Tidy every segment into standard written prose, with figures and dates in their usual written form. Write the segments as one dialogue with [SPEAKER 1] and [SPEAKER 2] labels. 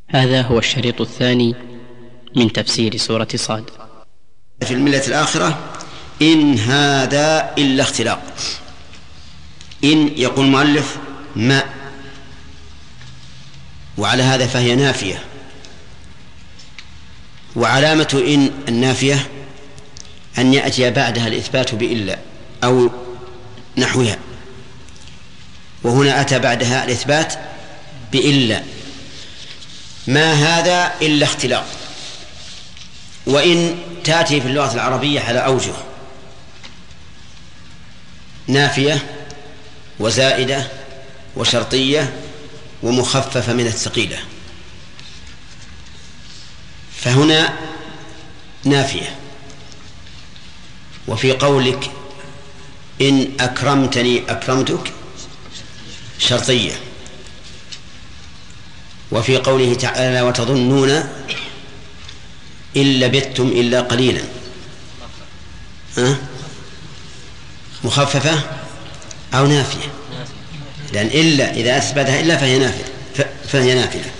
[SPEAKER 1] هذا هو الشريط الثاني من تفسير سورة صاد.
[SPEAKER 2] في الملة الآخرة إن هذا إلا اختلاق. إن يقول المؤلف ما، وعلى هذا فهي نافية، وعلامة إن النافية أن يأتي بعدها الإثبات بإلا أو نحوها، وهنا أتى بعدها الإثبات بإلا. ما هذا إلا اختلاق. وإن تأتي في اللغة العربية على أوجه: نافية وزائدة وشرطية ومخففة من الثقيلة. فهنا نافية. وفي قولك إن أكرمتني أكرمتك شرطية. وفي قوله تعالى وتظنون إن لبثتم إلا قليلا مخففة أو نافية، لأن إلا إذا أثبتها إلا فهي نافية.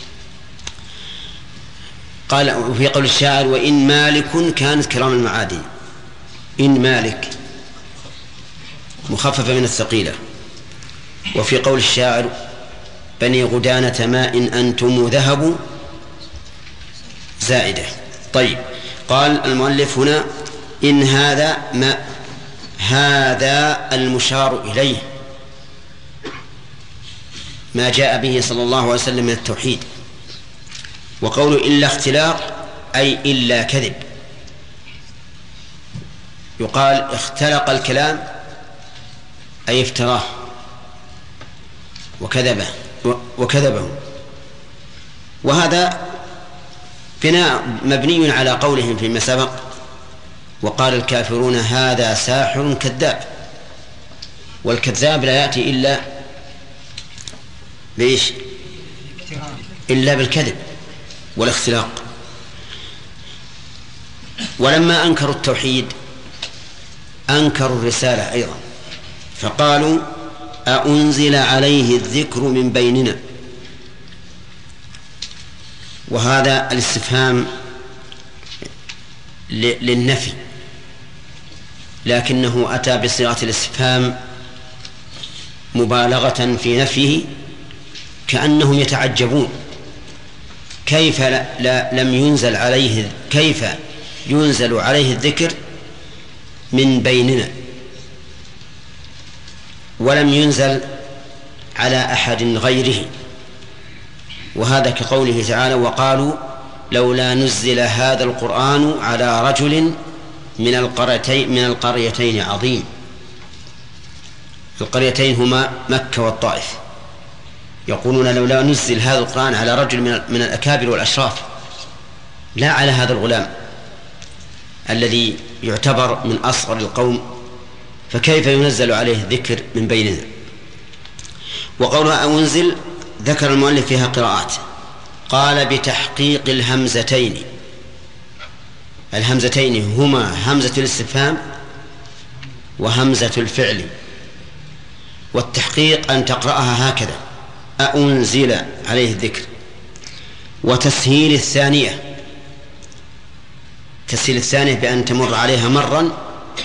[SPEAKER 2] قال وفي قول الشاعر وإن مالك كانت كرام المعادن. إن مالك مخففة من الثقيلة. وفي قول الشاعر بني غدانة ماء أنتم ذهب زائدة. طيب، قال المؤلف هنا إن هذا ما، هذا المشار إليه ما جاء به صلى الله عليه وسلم من التوحيد. وقوله إلا اختلاق أي إلا كذب. يقال اختلق الكلام أي افتراه وكذبه. وهذا بناء مبني على قولهم فيما سبق: وقال الكافرون هذا ساحر كذاب. والكذاب لا يأتي إلا بإيش؟ إلا بالكذب والاختلاق. ولما أنكروا التوحيد أنكروا الرسالة أيضا، فقالوا أأنزل عليه الذكر من بيننا. وهذا الاستفهام للنفي، لكنه أتى بصيغة الاستفهام مبالغة في نفيه، كأنهم يتعجبون كيف لم ينزل عليه، كيف ينزل عليه الذكر من بيننا ولم ينزل على أحد غيره. وهذا كقوله تعالى وقالوا لولا نزل هذا القرآن على رجل من القريتين عظيم. القريتين هما مكة والطائف. يقولون لولا نزل هذا القرآن على رجل من الأكابر والأشراف، لا على هذا الغلام الذي يعتبر من أصغر القوم، فكيف ينزل عليه الذكر من بيننا. وقولها أنزل ذكر المؤلف فيها قراءات. قال بتحقيق الهمزتين. الهمزتين هما همزة الاستفهام وهمزة الفعل. والتحقيق أن تقرأها هكذا أنزل عليه الذكر. وتسهيل الثانية، تسهيل الثانية بأن تمر عليها مرا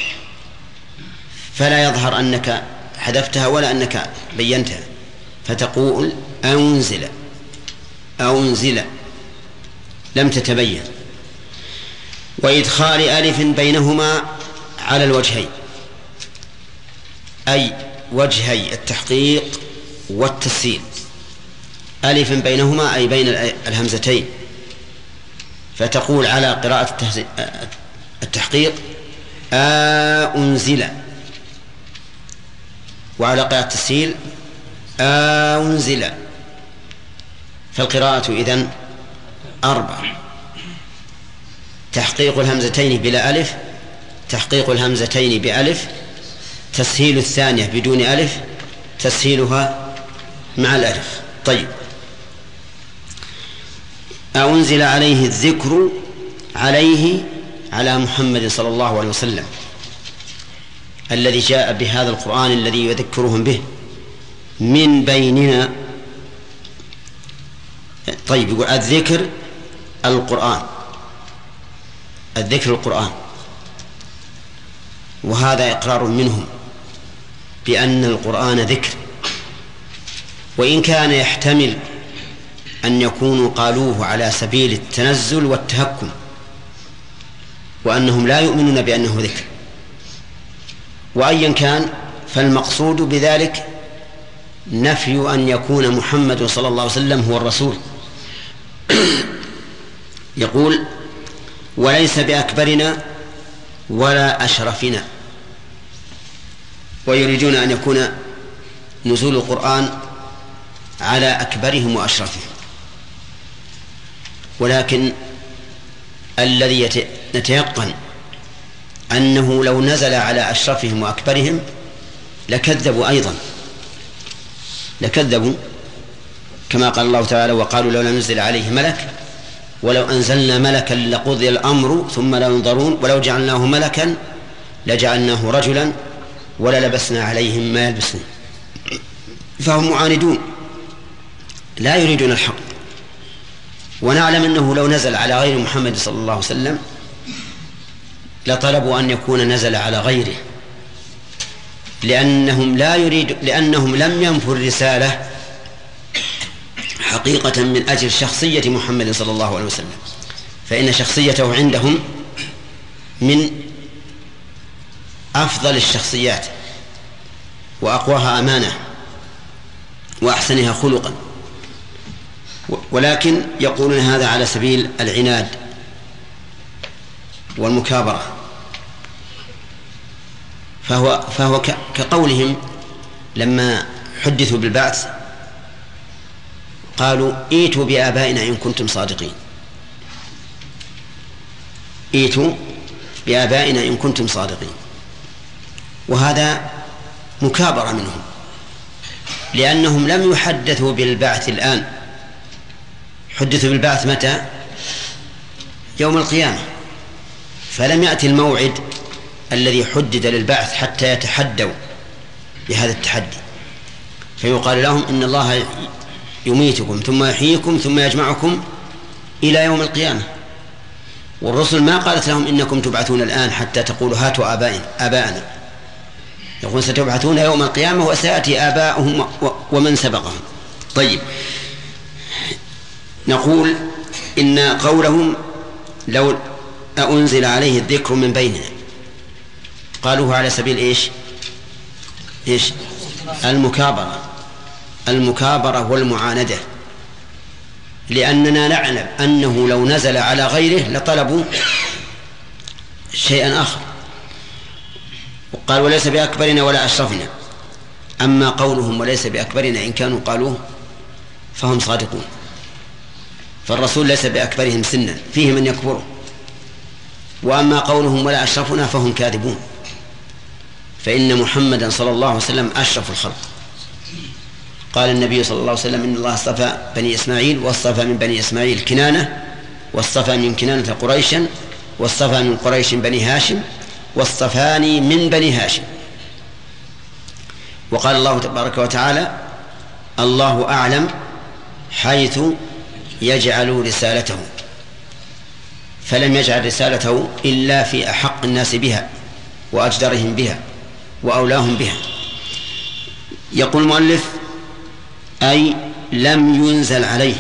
[SPEAKER 2] فلا يظهر أنك حذفتها ولا أنك بينتها، فتقول أنزل أنزل لم تتبين. وإدخال ألف بينهما على الوجهين، أي وجهي التحقيق والتسهيل. ألف بينهما أي بين الهمزتين، فتقول على قراءة التحقيق أنزل، وعلى قراءة التسهيل أنزل. فالقراءة إذن 4: تحقيق الهمزتين بلا ألف، تحقيق الهمزتين بألف، تسهيل الثانية بدون ألف، تسهيلها مع الألف. طيب، أنزل عليه الذكر، عليه على محمد صلى الله عليه وسلم الذي جاء بهذا القرآن الذي يذكرهم به من بيننا. طيب، يقول الذكر القرآن، الذكر القرآن، وهذا إقرار منهم بأن القرآن ذكر، وإن كان يحتمل أن يكونوا قالوه على سبيل التنزل والتهكم، وأنهم لا يؤمنون بأنه ذكر. وأيا كان فالمقصود بذلك نفي أن يكون محمد صلى الله عليه وسلم هو الرسول. يقول وليس بأكبرنا ولا أشرفنا، ويريدون أن يكون نزول القرآن على أكبرهم وأشرفهم، ولكن الذي نتيقن أنه لو نزل على أشرفهم وأكبرهم لكذبوا أيضا، لكذبوا، كما قال الله تعالى وقالوا لولا نزل عليه ملك ولو أنزلنا ملكا لقضي الأمر ثم لا ينظرون ولو جعلناه ملكا لجعلناه رجلا وللبسنا عليهم ما يلبسون. فهم معاندون لا يريدون الحق، ونعلم أنه لو نزل على غير محمد صلى الله عليه وسلم لطلبوا أن يكون نزل على غيره، لأنهم لم ينفوا الرسالة حقيقة من أجل شخصية محمد صلى الله عليه وسلم، فإن شخصيته عندهم من أفضل الشخصيات وأقواها أمانة وأحسنها خلقا، ولكن يقولون هذا على سبيل العناد والمكابرة. فهو كقولهم لما حدثوا بالبعث قالوا ائتوا بآبائنا إن كنتم صادقين، ائتوا بآبائنا إن كنتم صادقين، وهذا مكابرة منهم، لأنهم لم يحدثوا بالبعث الآن، حدثوا بالبعث متى؟ يوم القيامة، فلم يأتي الموعد الذي حدد للبعث حتى يتحدوا بهذا التحدي، فيقال لهم إن الله يميتكم ثم يحييكم ثم يجمعكم إلى يوم القيامة. والرسل ما قالت لهم إنكم تبعثون الآن حتى تقولوا هاتوا آباءنا، يقول ستبعثون يوم القيامة وسيأتي آباؤهم ومن سبقهم. طيب، نقول إن قولهم لو أنزل عليه الذكر من بيننا، قالوه على سبيل إيش؟ المكابرة والمعاندة، لأننا نعلم أنه لو نزل على غيره لطلبوا شيئا آخر، وقال وليس بأكبرنا ولا أشرفنا. أما قولهم وليس بأكبرنا إن كانوا قالوه فهم صادقون، فالرسول ليس بأكبرهم سنا، فيه من يكبره. وأما قولهم ولا أشرفنا فهم كاذبون، فإن محمدا صلى الله عليه وسلم أشرف الخلق. قال النبي صلى الله عليه وسلم إن الله اصطفى بني إسماعيل واصطفى من بني إسماعيل كنانة، واصطفى من كنانة قريشا، واصطفى من قريش بني هاشم، واصطفاني من بني هاشم. وقال الله تبارك وتعالى الله أعلم حيث يجعل رسالته، فلم يجعل رسالته إلا في أحق الناس بها وأجدرهم بها وأولاهم بها. يقول المؤلف أي لم ينزل عليه،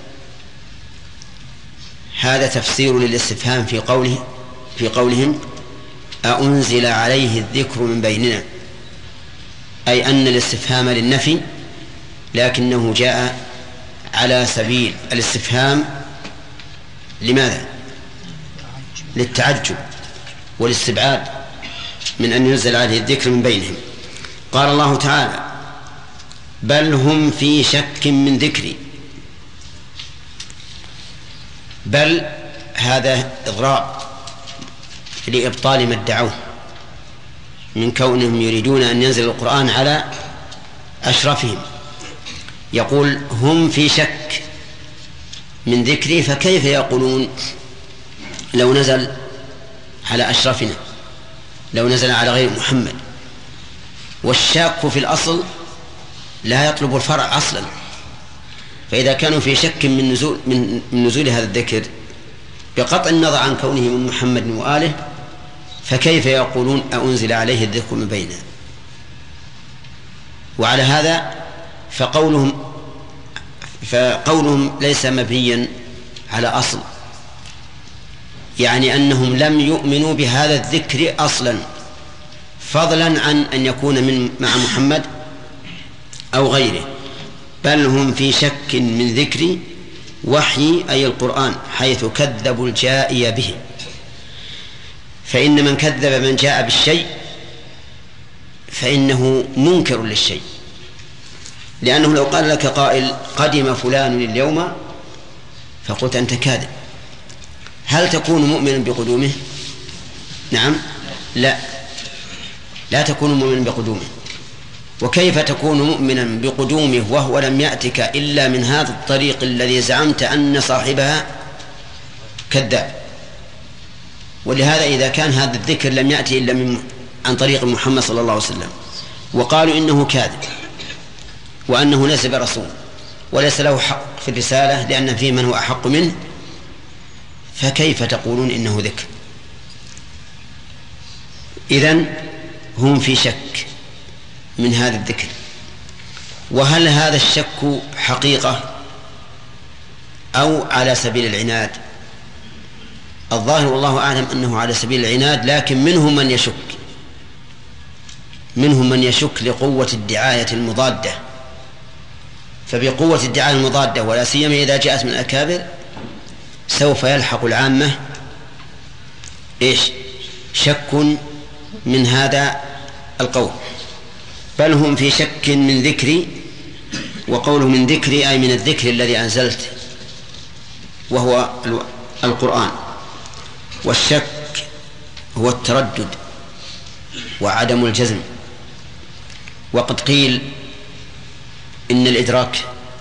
[SPEAKER 2] هذا تفسير للاستفهام في قولهم أأنزل عليه الذكر من بيننا، أي أن الاستفهام للنفي، لكنه جاء على سبيل الاستفهام. لماذا؟ للتعجب والاستبعاد من أن ينزل عليه الذكر من بينهم. قال الله تعالى بل هم في شك من ذكري. بل هذا إضراب لإبطال ما ادعوه من كونهم يريدون أن ينزل القرآن على أشرفهم. يقول هم في شك من ذكري، فكيف يقولون لو نزل على أشرفنا، لو نزل على غير محمد؟ والشاك في الأصل لا يطلب الفرع أصلا، فإذا كانوا في شك من نزول هذا الذكر بقطع النظر عن كونه من محمد وآله، فكيف يقولون أنزل عليه الذكر من بيننا؟ وعلى هذا فقولهم ليس مبنيا على أصل، يعني أنهم لم يؤمنوا بهذا الذكر أصلا، فضلا عن أن يكون مع محمد أو غيره، بل هم في شك من ذكر وحي أي القرآن، حيث كذبوا الجائي به. فإن من كذب من جاء بالشيء فإنه منكر للشيء، لأنه لو قال لك قائل قدم فلان اليوم فقلت أنت كاذب، هل تكون مؤمنا بقدومه؟ نعم، لا تكون مؤمنا بقدومه. وكيف تكون مؤمنا بقدومه وهو لم يأتك إلا من هذا الطريق الذي زعمت أن صاحبها كذاب؟ ولهذا إذا كان هذا الذكر لم يأتي إلا عن طريق محمد صلى الله عليه وسلم، وقالوا إنه كاذب وأنه ليس برسول وليس له حق في الرسالة لأن فيه من هو أحق منه، فكيف تقولون إنه ذكر؟ إذن هم في شك من هذا الذكر. وهل هذا الشك حقيقة أو على سبيل العناد؟ الظاهر والله أعلم أنه على سبيل العناد، لكن منهم من يشك لقوة الدعاية المضادة. فبقوة الدعاية المضادة ولا سيما إذا جاءت من الأكابر سوف يلحق العامة شك من هذا القول. بل هم في شك من ذكري، وقوله من ذكري أي من الذكر الذي أنزلت وهو القرآن. والشك هو التردد وعدم الجزم. وقد قيل إن الإدراك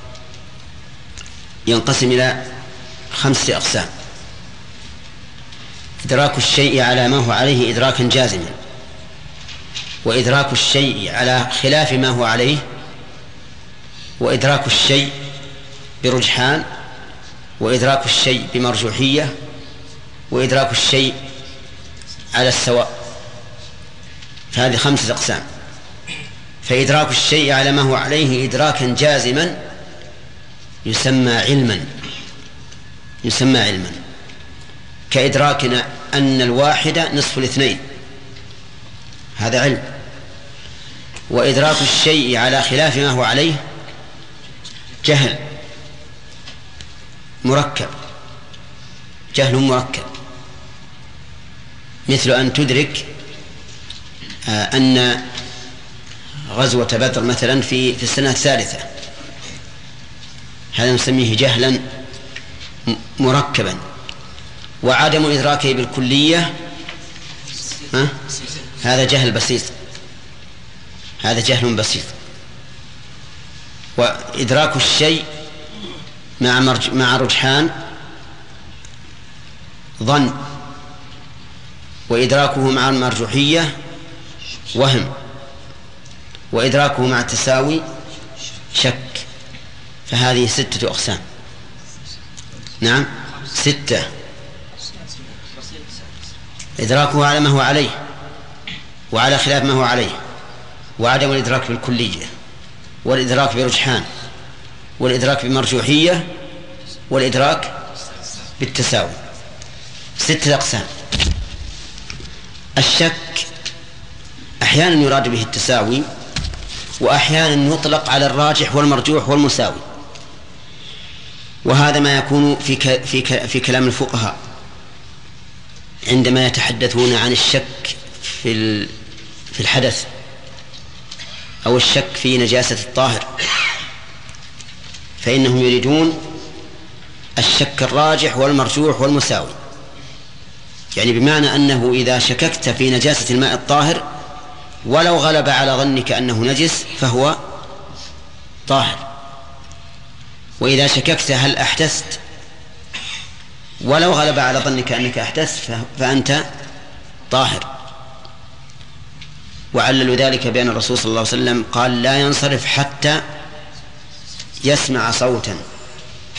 [SPEAKER 2] ينقسم إلى 5 أقسام: إدراك الشيء على ما هو عليه إدراكا جازما، وإدراك الشيء على خلاف ما هو عليه، وإدراك الشيء برجحان، وإدراك الشيء بمرجوحية، وإدراك الشيء على السواء. فهذه 5 أقسام. فإدراك الشيء على ما هو عليه إدراكا جازما يسمى علما، كإدراكنا أن الواحد نصف الاثنين، هذا علم. وإدراك الشيء على خلاف ما هو عليه جهل مركب، مثل أن تدرك أن غزوة بدر مثلا في السنة 3، هذا نسميه جهلا مركبا. وعدم إدراكه بالكلية هذا جهل بسيط، وإدراك الشيء مع رجحان ظن، وإدراكه مع المرجوحية وهم، وإدراكه مع التساوي شك. فهذه 6 أقسام. نعم 6: إدراكه على ما هو عليه وعلى خلاف ما هو عليه، وعدم الإدراك بالكلية، والإدراك برجحان، والإدراك بمرجوحية، والإدراك بالتساوي. 6 أقسام. الشك أحيانا يراد به التساوي، وأحيانا يطلق على الراجح والمرجوح والمساوي، وهذا ما يكون في كلام الفقهاء عندما يتحدثون عن الشك في الحدث أو الشك في نجاسة الطاهر، فإنهم يريدون الشك الراجح والمرجوح والمساوي، يعني بمعنى أنه إذا شككت في نجاسة الماء الطاهر ولو غلب على ظنك أنه نجس فهو طاهر، وإذا شككت هل أحدثت ولو غلب على ظنك أنك أحدثت فأنت طاهر. وعللوا ذلك بأن الرسول صلى الله عليه وسلم قال: لا ينصرف حتى يسمع صوتا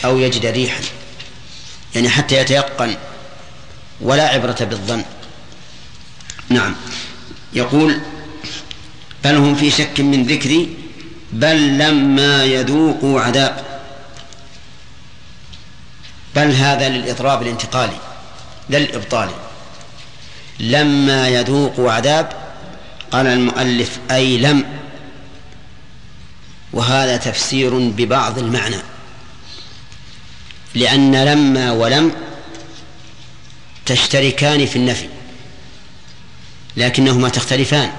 [SPEAKER 2] أو يجد ريحا، يعني حتى يتيقن، ولا عبرة بالظن. نعم. يقول بل هم في شك من ذكري بل لما يذوقوا عذاب. بل هذا للإضراب الانتقالي لا الإبطالي. لما يذوقوا عذاب قال المؤلف أي لم، وهذا تفسير ببعض المعنى، لأن لما ولم تشتركان في النفي لكنهما تختلفان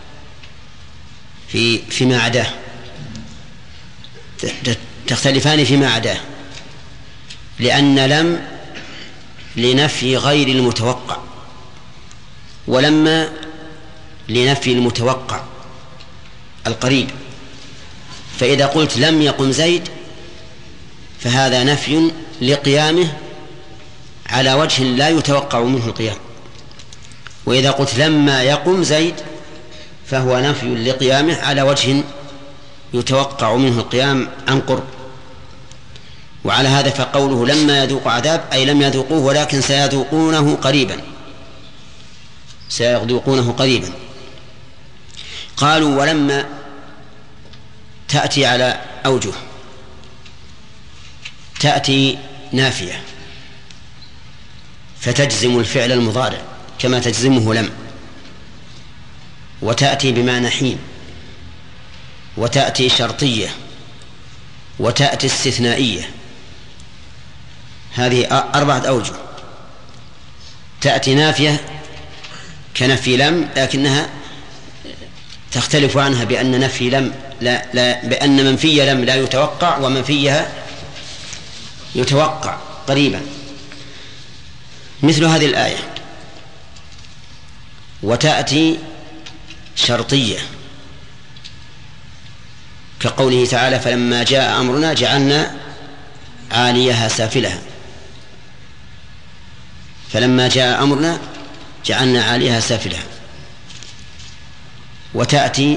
[SPEAKER 2] فيما عداه، تختلفان فيما عداه، لأن لم لنفي غير المتوقع، ولما لنفي المتوقع القريب. فإذا قلت لم يقم زيد فهذا نفي لقيامه على وجه لا يتوقع منه القيام، وإذا قلت لما يقم زيد فهو نفي لقيامه على وجه يتوقع منه القيام عن قرب. وعلى هذا فقوله لما يذوق عذاب أي لم يذوقوه ولكن سيذوقونه قريبا، سيذوقونه قريبا. قالوا ولما تأتي على أوجه، تأتي نافية فتجزم الفعل المضارع كما تجزمه لم، وتأتي بمعنى حين، وتأتي شرطية، وتأتي استثنائية. هذه 4 أوجه. تأتي نافية كنفي لم لكنها تختلف عنها بأن نفي لم بأن منفي لم لا يتوقع ومنفيها يتوقع قريبا، مثل هذه الآية. وتأتي شرطية كقوله تعالى فلما جاء أمرنا جعلنا عاليها سافلها. فلما جاء أمرنا جعلنا عاليها سافلها. وتأتي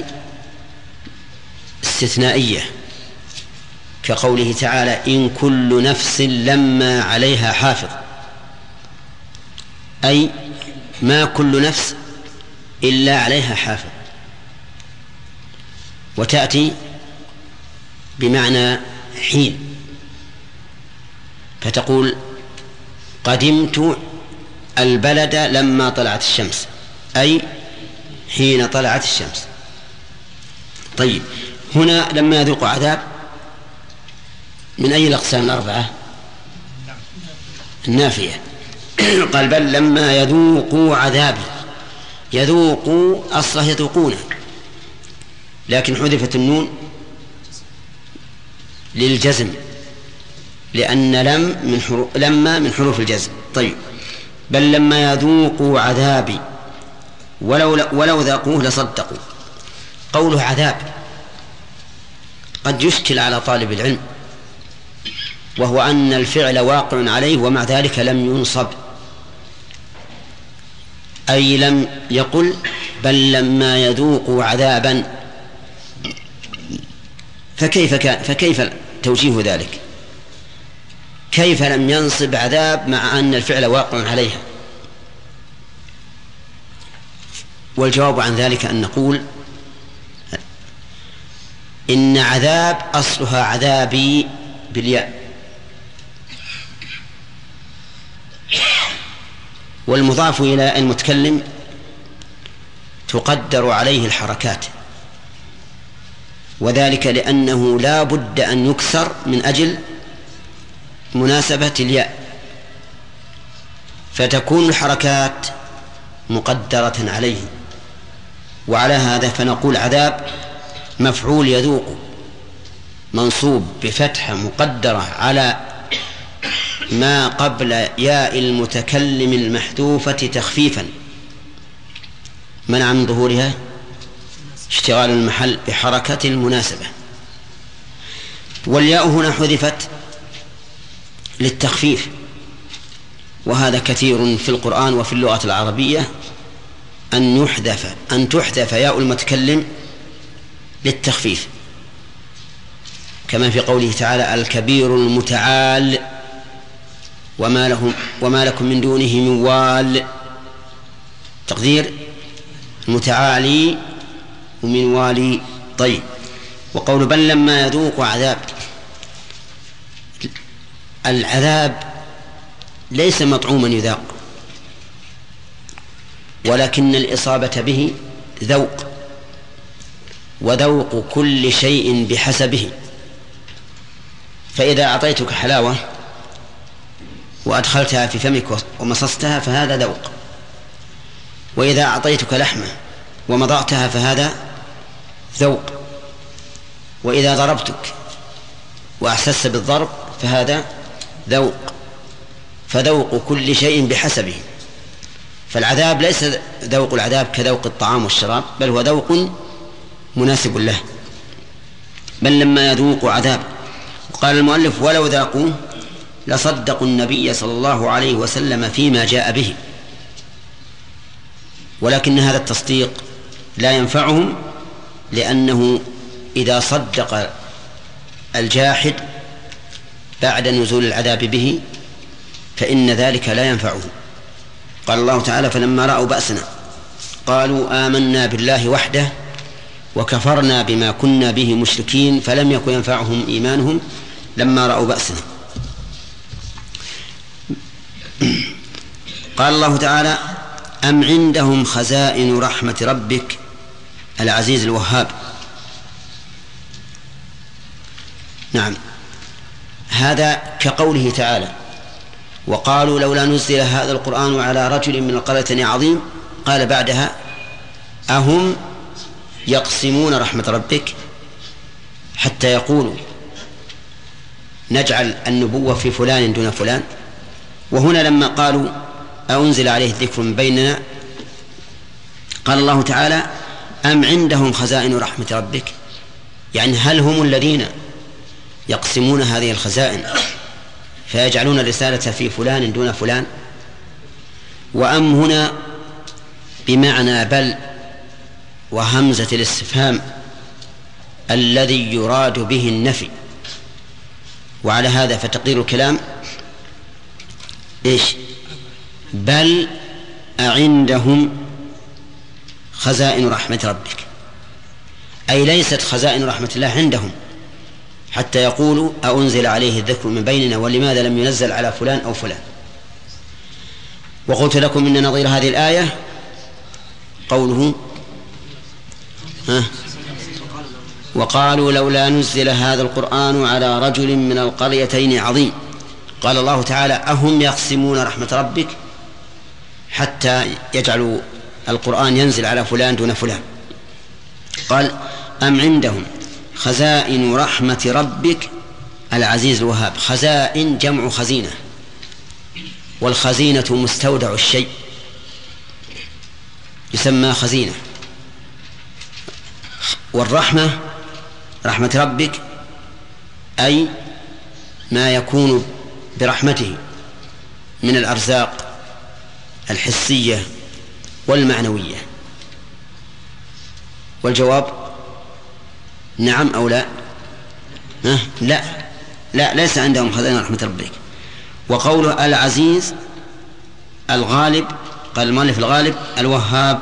[SPEAKER 2] استثنائية كقوله تعالى إن كل نفس لما عليها حافظ، أي ما كل نفس إلا عليها حافظ. وتأتي بمعنى حين فتقول قدمت البلد لما طلعت الشمس، أي حين طلعت الشمس. طيب هنا لما يذوق عذاب من أي الأقسام 4؟ النافية. قال بل لما يذوقوا عذابي. يذوقوا أصله يذوقونه، لكن حذفت النون للجزم لأن لما من حروف الجزم. طيب بل لما يذوقوا عذابي ولو ذاقوه لصدقوا. قوله عذاب قد يشكل على طالب العلم، وهو أن الفعل واقع عليه ومع ذلك لم ينصب، أي لم يقل بل لما يذوقوا عذابا، فكيف توجيه ذلك؟ كيف لم ينصب عذاب مع أن الفعل واقع عليها؟ والجواب عن ذلك أن نقول إن عذاب أصلها عذابي بالياء، والمضاف إلى المتكلم تقدر عليه الحركات، وذلك لأنه لا بد أن يكسر من أجل مناسبة الياء، فتكون الحركات مقدرة عليه. وعلى هذا فنقول عذاب مفعول يذوق منصوب بفتحة مقدرة على ما قبل ياء المتكلم المحذوفة تخفيفا منع من ظهورها اشتغال المحل بحركة المناسبة. والياء هنا حذفت للتخفيف، وهذا كثير في القرآن وفي اللغة العربية أن تحذف ياء المتكلم للتخفيف. كما في قوله تعالى الكبير المتعال وما لكم من دونه من وال، تقدير المتعالي ومن والي. طيب، وقول بل لما يذوق عذاب، العذاب ليس مطعوما يذاق، ولكن الإصابة به ذوق، وذوق كل شيء بحسبه. فإذا أعطيتك حلاوة وأدخلتها في فمك ومصصتها فهذا ذوق، وإذا أعطيتك لحمة ومضغتها فهذا ذوق، وإذا ضربتك وأحسست بالضرب فهذا ذوق. فذوق كل شيء بحسبه. فالعذاب ليس ذوق العذاب كذوق الطعام والشراب، بل هو ذوق مناسب له. بل لما يذوق عذاب. قال المؤلف ولو ذاقوه لصدقوا النبي صلى الله عليه وسلم فيما جاء به، ولكن هذا التصديق لا ينفعهم، لأنه إذا صدق الجاحد بعد نزول العذاب به فإن ذلك لا ينفعه. قال الله تعالى فلما رأوا بأسنا قالوا آمنا بالله وحده وكفرنا بما كنا به مشركين فلم يكن ينفعهم إيمانهم لما رأوا بأسنا. قال الله تعالى أم عندهم خزائن رحمة ربك العزيز الوهاب. نعم، هذا كقوله تعالى وقالوا لولا نزل هذا القرآن على رجل من القريتين عظيم، قال بعدها أهم يقسمون رحمة ربك، حتى يقولوا نجعل النبوة في فلان دون فلان. وهنا لما قالوا أنزل عليه الذكر من بيننا، قال الله تعالى أم عندهم خزائن رحمة ربك، يعني هل هم الذين يقسمون هذه الخزائن فيجعلون الرسالة في فلان دون فلان؟ وأم هنا بمعنى بل وهمزة الاستفهام الذي يراد به النفي، وعلى هذا فتقدير الكلام إيش؟ بل أعندهم خزائن رحمة ربك، أي ليست خزائن رحمة الله عندهم حتى يقولوا أنزل عليه الذكر من بيننا ولماذا لم ينزل على فلان أو فلان. وقلت لكم إن نظير هذه الآية قوله وقالوا لولا نزل هذا القرآن على رجل من القريتين عظيم. قال الله تعالى أهم يقسمون رحمة ربك حتى يجعلوا القرآن ينزل على فلان دون فلان. قال أم عندهم خزائن رحمة ربك العزيز الوهاب. خزائن جمع خزينة، والخزينة مستودع الشيء يسمى خزينة. والرحمة رحمة ربك أي ما يكون برحمته من الأرزاق الحسية والمعنوية. والجواب نعم أو لا؟ لا ليس عندهم خزائن رحمة ربك. وقوله العزيز الغالب، قال المؤلف الغالب الوهاب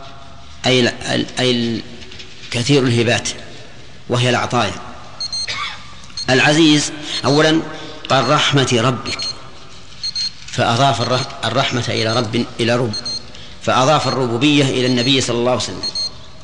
[SPEAKER 2] أي كثير الهبات وهي العطايا. العزيز أولا قال رحمة ربك، فأضاف الرحمة إلى رب، فأضاف الربوبية إلى النبي صلى الله عليه وسلم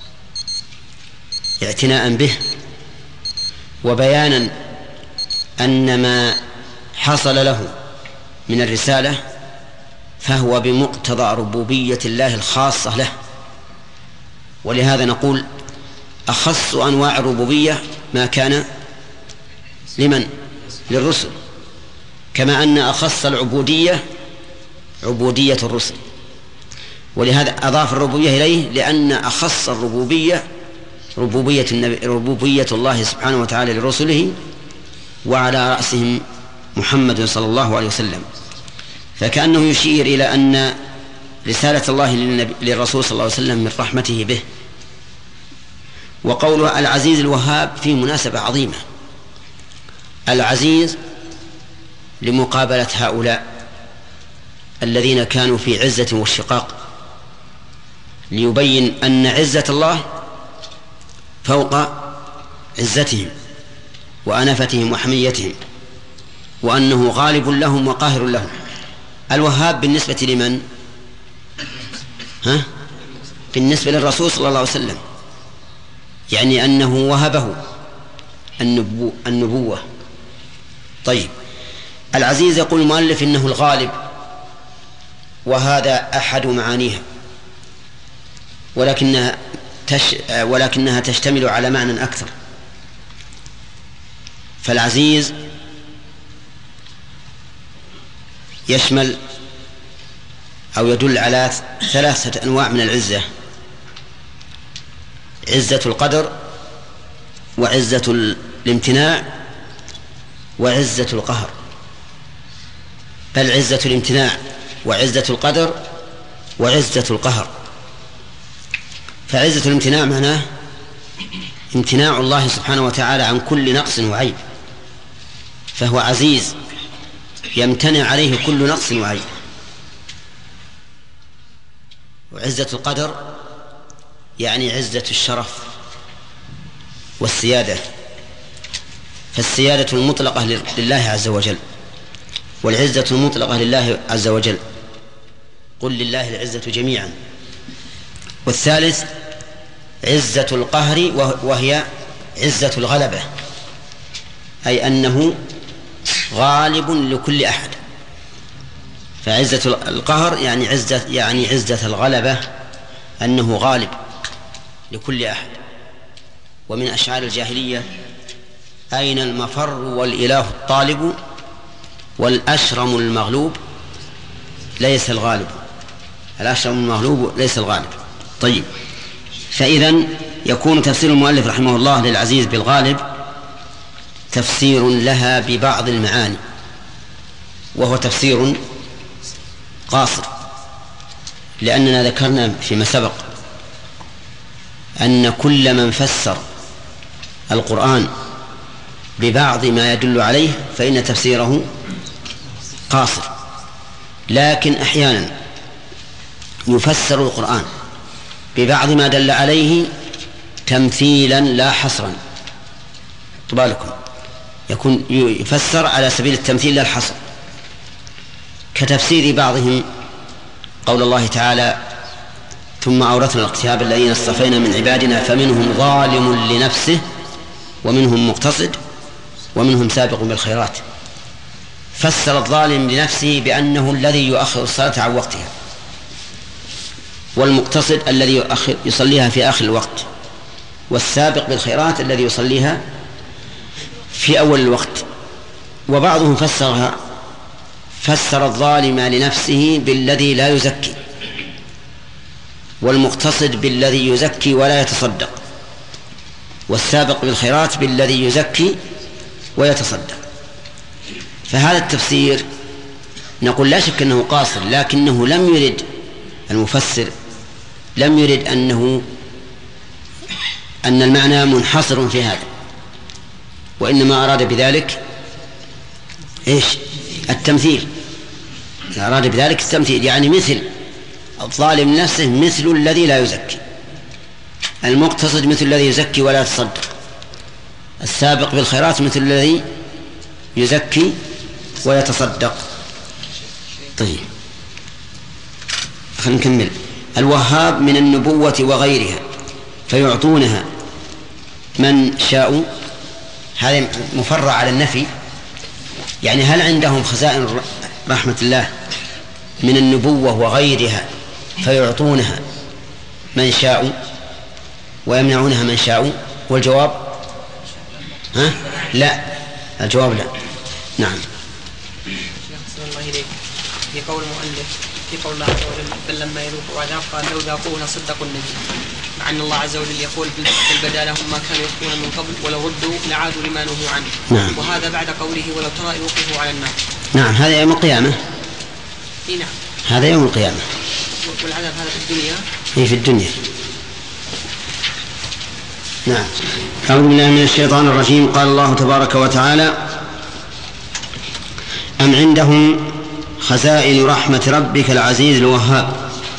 [SPEAKER 2] اعتناء به وبيانا أن ما حصل له من الرسالة فهو بمقتضى ربوبية الله الخاصة له. ولهذا نقول أخص أنواع الربوبية ما كان لمن؟ للرسل، كما أن أخص العبودية عبودية الرسل. ولهذا أضاف الربوبية إليه، لأن أخص الربوبية ربوبية الله سبحانه وتعالى لرسله، وعلى رأسهم محمد صلى الله عليه وسلم. فكأنه يشير إلى أن رسالة الله للرسول صلى الله عليه وسلم من رحمته به. وقوله العزيز الوهاب في مناسبة عظيمة، العزيز لمقابلة هؤلاء الذين كانوا في عزة واشتقاق، ليبين أن عزة الله فوق عزتهم وأنفتهم وحميتهم، وأنه غالب لهم وقاهر لهم. الوهاب بالنسبة لمن؟ بالنسبة للرسول صلى الله عليه وسلم، يعني أنه وهبه النبوة. طيب، العزيز يقول المؤلف إنه الغالب، وهذا أحد معانيها، ولكنها تشتمل على معنى أكثر. فالعزيز يشمل أو يدل على 3 أنواع من العزة: عزة القدر، وعزة الامتناع، وعزة القهر. بل عزة الامتناع وعزة القدر وعزة القهر. فعزة الامتناع معناه امتناع الله سبحانه وتعالى عن كل نقص وعيب، فهو عزيز يمتنع عليه كل نقص وعيب. وعزة القدر يعني عزة الشرف والسيادة، فالسيادة المطلقة لله عز وجل، والعزة المطلقة لله عز وجل. قل لله العزة جميعا. والثالث عزة القهر، وهي عزة الغلبة، أي أنه غالب لكل أحد. فعزة القهر يعني عزة الغلبة، أنه غالب لكل أحد. ومن أشعار الجاهلية: أين المفر والإله الطالب، والأشرم المغلوب ليس الغالب. الأشرم المغلوب ليس الغالب. طيب، فإذن يكون تفسير المؤلف رحمه الله للعزيز بالغالب تفسير لها ببعض المعاني، وهو تفسير قاصر، لأننا ذكرنا فيما سبق أن كل من فسر القرآن ببعض ما يدل عليه فإن تفسيره قاصر. لكن أحيانا يفسر القرآن ببعض ما دل عليه تمثيلا لا حصرا. طبالكم يكون يفسر على سبيل التمثيل لا الحصر، كتفسير بعضهم قول الله تعالى: ثم أورثنا الكتاب الذين اصطفينا من عبادنا فمنهم ظالم لنفسه ومنهم مقتصد ومنهم سابق بالخيرات. فسر الظالم لنفسه بأنه الذي يؤخر الصلاة عن وقتها، والمقتصد الذي يصليها في آخر الوقت، والسابق بالخيرات الذي يصليها في أول الوقت. وبعضهم فسر الظالم لنفسه بالذي لا يزكي، والمقتصد بالذي يزكي ولا يتصدق، والسابق بالخيرات بالذي يزكي ويتصدق. فهذا التفسير نقول لا شك أنه قاصر، لكنه لم يرد المفسر أن المعنى منحصر في هذا، وإنما أراد بذلك التمثيل. أراد بذلك التمثيل، يعني مثل الظالم نفسه مثل الذي لا يزكي، المقتصد مثل الذي يزكي ولا يتصدق، السابق بالخيرات مثل الذي يزكي ويتصدق. طيب، خلينا نكمل. الوهاب من النبوة وغيرها فيعطونها من شاء. هذا مفرع على النفي، يعني هل عندهم خزائن رحمة الله من النبوة وغيرها فيعطونها من شاء ويمنعونها من شاء؟ والجواب لا، الجواب لا. نعم.
[SPEAKER 3] في قول المؤلف في قول الله عز وجل: بل لما يذوقوا عذاب قال لو ذاقوه لصدقوا النبي، مع أن الله عز وجل يقول: بل بدا لهم ما كانوا يخفون من قبل ولو ردوا لعادوا لما نهوا عنه.
[SPEAKER 2] نعم.
[SPEAKER 3] وهذا بعد قوله: ولو ترى إذ وقفوا على النار.
[SPEAKER 2] نعم، هذا يوم القيامة.
[SPEAKER 3] نعم،
[SPEAKER 2] هذا يوم القيامة.
[SPEAKER 3] والعذاب هذا في الدنيا.
[SPEAKER 2] في الدنيا. نعم. أعوذ بالله من الشيطان الرجيم. قال الله تبارك وتعالى: أم عندهم خزائن رحمة ربك العزيز الوهاب.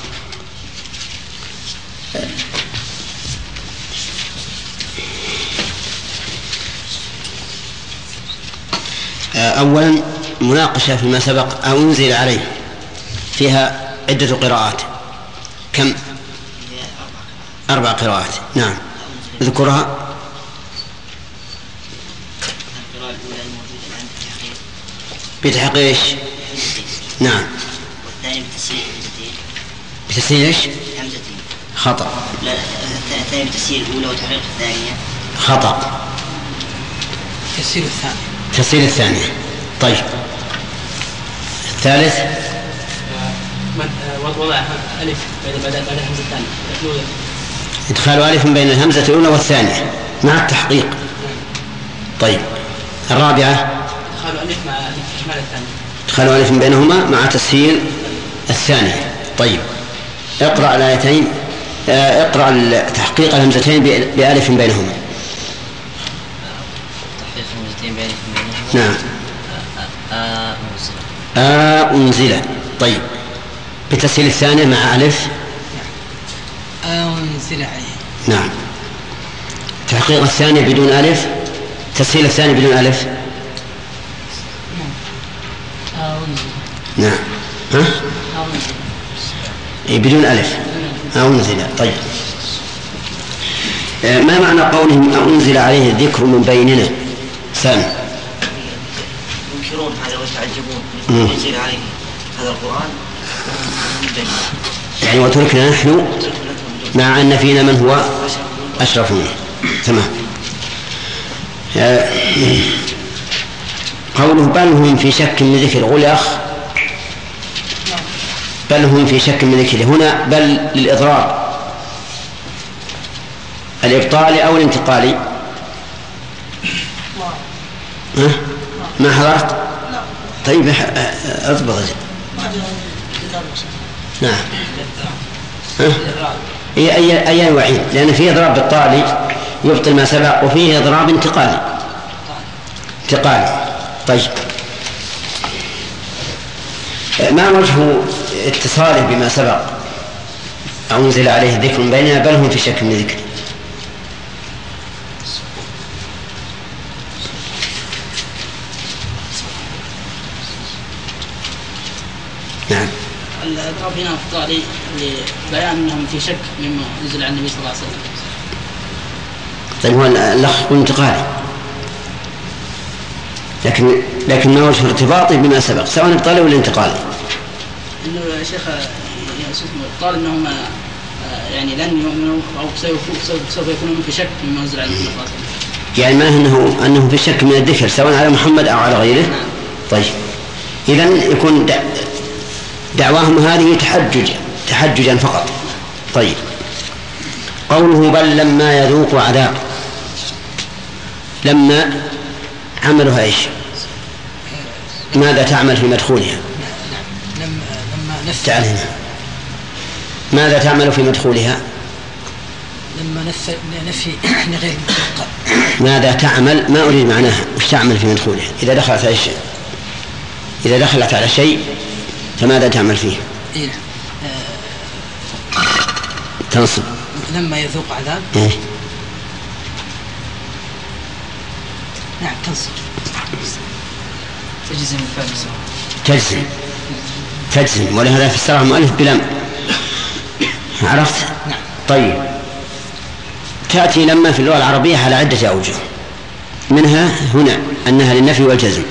[SPEAKER 2] أولا مناقشة فيما سبق أنزل عليه فيها عدة قراءات. كم؟ 4 قراءات. نعم اذكرها.
[SPEAKER 4] القراءة الأولى الموجودة الآن
[SPEAKER 2] بتحقيق ايش؟ نعم.
[SPEAKER 4] والثاني بتسهيل همزتين.
[SPEAKER 2] بتسهيل ايش؟
[SPEAKER 4] همزتين.
[SPEAKER 2] خطأ.
[SPEAKER 4] لا الثاني بتسهيل الأولى وتحقيق الثانية.
[SPEAKER 2] خطأ.
[SPEAKER 3] تسهيل الثاني.
[SPEAKER 2] تسهيل الثانية. طيب الثالث
[SPEAKER 3] وضع ألف بعد الهمزة الثانية.
[SPEAKER 2] إدخال ألف بين الهمزة الأولى والثانية مع التحقيق. طيب الرابعة
[SPEAKER 3] إدخال ألف مع إكمال الثانية.
[SPEAKER 2] إدخال ألف بينهما مع تسهيل الثانية. طيب اقرأ الآيتين. اقرأ تحقيق الهمزتين بألف بينهما.
[SPEAKER 4] تحقيق همزتين بألف بينهما.
[SPEAKER 2] نعم. أنزل. طيب بتسهيل الثانية مع ألف.
[SPEAKER 3] أنزل عليه.
[SPEAKER 2] نعم. تحقيق الثانية بدون ألف. تسهيل الثانية بدون ألف. نعم. ها؟ بدون ألف. أنزل. طيب ما معنى قولهم أنزل عليه الذكر من بيننا؟ سامي.
[SPEAKER 4] ينكرون هذا ويتعجبون ينزل عليه هذا القرآن من بيننا.
[SPEAKER 2] يعني وتركنا نحن مع أن فينا من هو أشرف منه. تمام. قوله بل هم في شك من ذكر. قول يا أخ. بل هم في شك من ذكر. هنا بل للإضرار الإبطالي أو الانتقالي. ها؟ ما حضرت؟ طيب اضبط. نعم. أي نوعين؟ لأن فيه إضراب بالطالي يبطل ما سبق وفيه إضراب انتقالي. طيب ما وجه اتصاله بما سبق أنزل عليه الذكر من بيننا بل هم في شك من ذكر؟ نعم.
[SPEAKER 3] الإضراب هنا الطالي لبيان أنهم في شك مما نزل عن النبي صلى الله عليه وسلم.
[SPEAKER 2] طيب هو الأخ يكون انتقالي لكن ما وجه ارتباطه بما سبق سواء ابطالي ولا انتقالي؟
[SPEAKER 3] إنه يا شيخ قال أنهم يعني لن يؤمنوا أو سوف يكونوا في شك مما نزل عن النبي صلى الله عليه وسلم.
[SPEAKER 2] يعني ما أنه في شك من الذكر سواء على محمد أو على غيره.
[SPEAKER 3] نعم.
[SPEAKER 2] طيب إذن يكون دعواهم هذه تحججا فقط. طيب قوله بل لما يذوق عذاب. لما عملها ايش؟ ماذا تعمل في مدخولها؟
[SPEAKER 3] لما
[SPEAKER 2] تعال هنا. ماذا تعمل في مدخولها؟
[SPEAKER 3] لما نفي غير متوقع.
[SPEAKER 2] ماذا تعمل؟ ما أريد معناها. وش تعمل في مدخولها؟ إذا دخلت على شيء. إذا دخلت على شيء فماذا تعمل فيه؟
[SPEAKER 3] إيه؟
[SPEAKER 2] تنصب.
[SPEAKER 3] لما يذوق عذاب.
[SPEAKER 2] إيه؟
[SPEAKER 3] نعم تنصب.
[SPEAKER 2] تجزم ولهذا في السراء مؤلف بلم. عرفت؟
[SPEAKER 3] نعم.
[SPEAKER 2] طيب تأتي لما في اللغة العربية على عدة أوجه منها هنا أنها للنفي والجزم.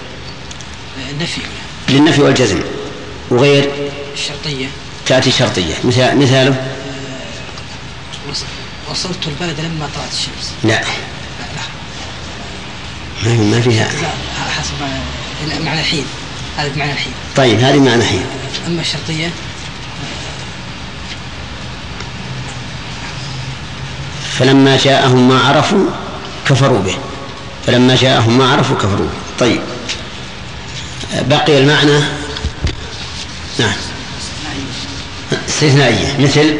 [SPEAKER 2] للنفي والجزم وغير
[SPEAKER 3] الشرطية
[SPEAKER 2] تأتي شرطية. مثاله
[SPEAKER 3] وصلت البلد لما طلعت الشمس.
[SPEAKER 2] لا ما فيها.
[SPEAKER 3] حسب معنى الحين. هذا بمعنى الحين.
[SPEAKER 2] طيب هذه معنى حين.
[SPEAKER 3] أما الشرطية
[SPEAKER 2] فلما جاءهم ما عرفوا كفروا به. فلما جاءهم ما عرفوا كفروا به. طيب بقي المعنى. نعم استثنائية مثل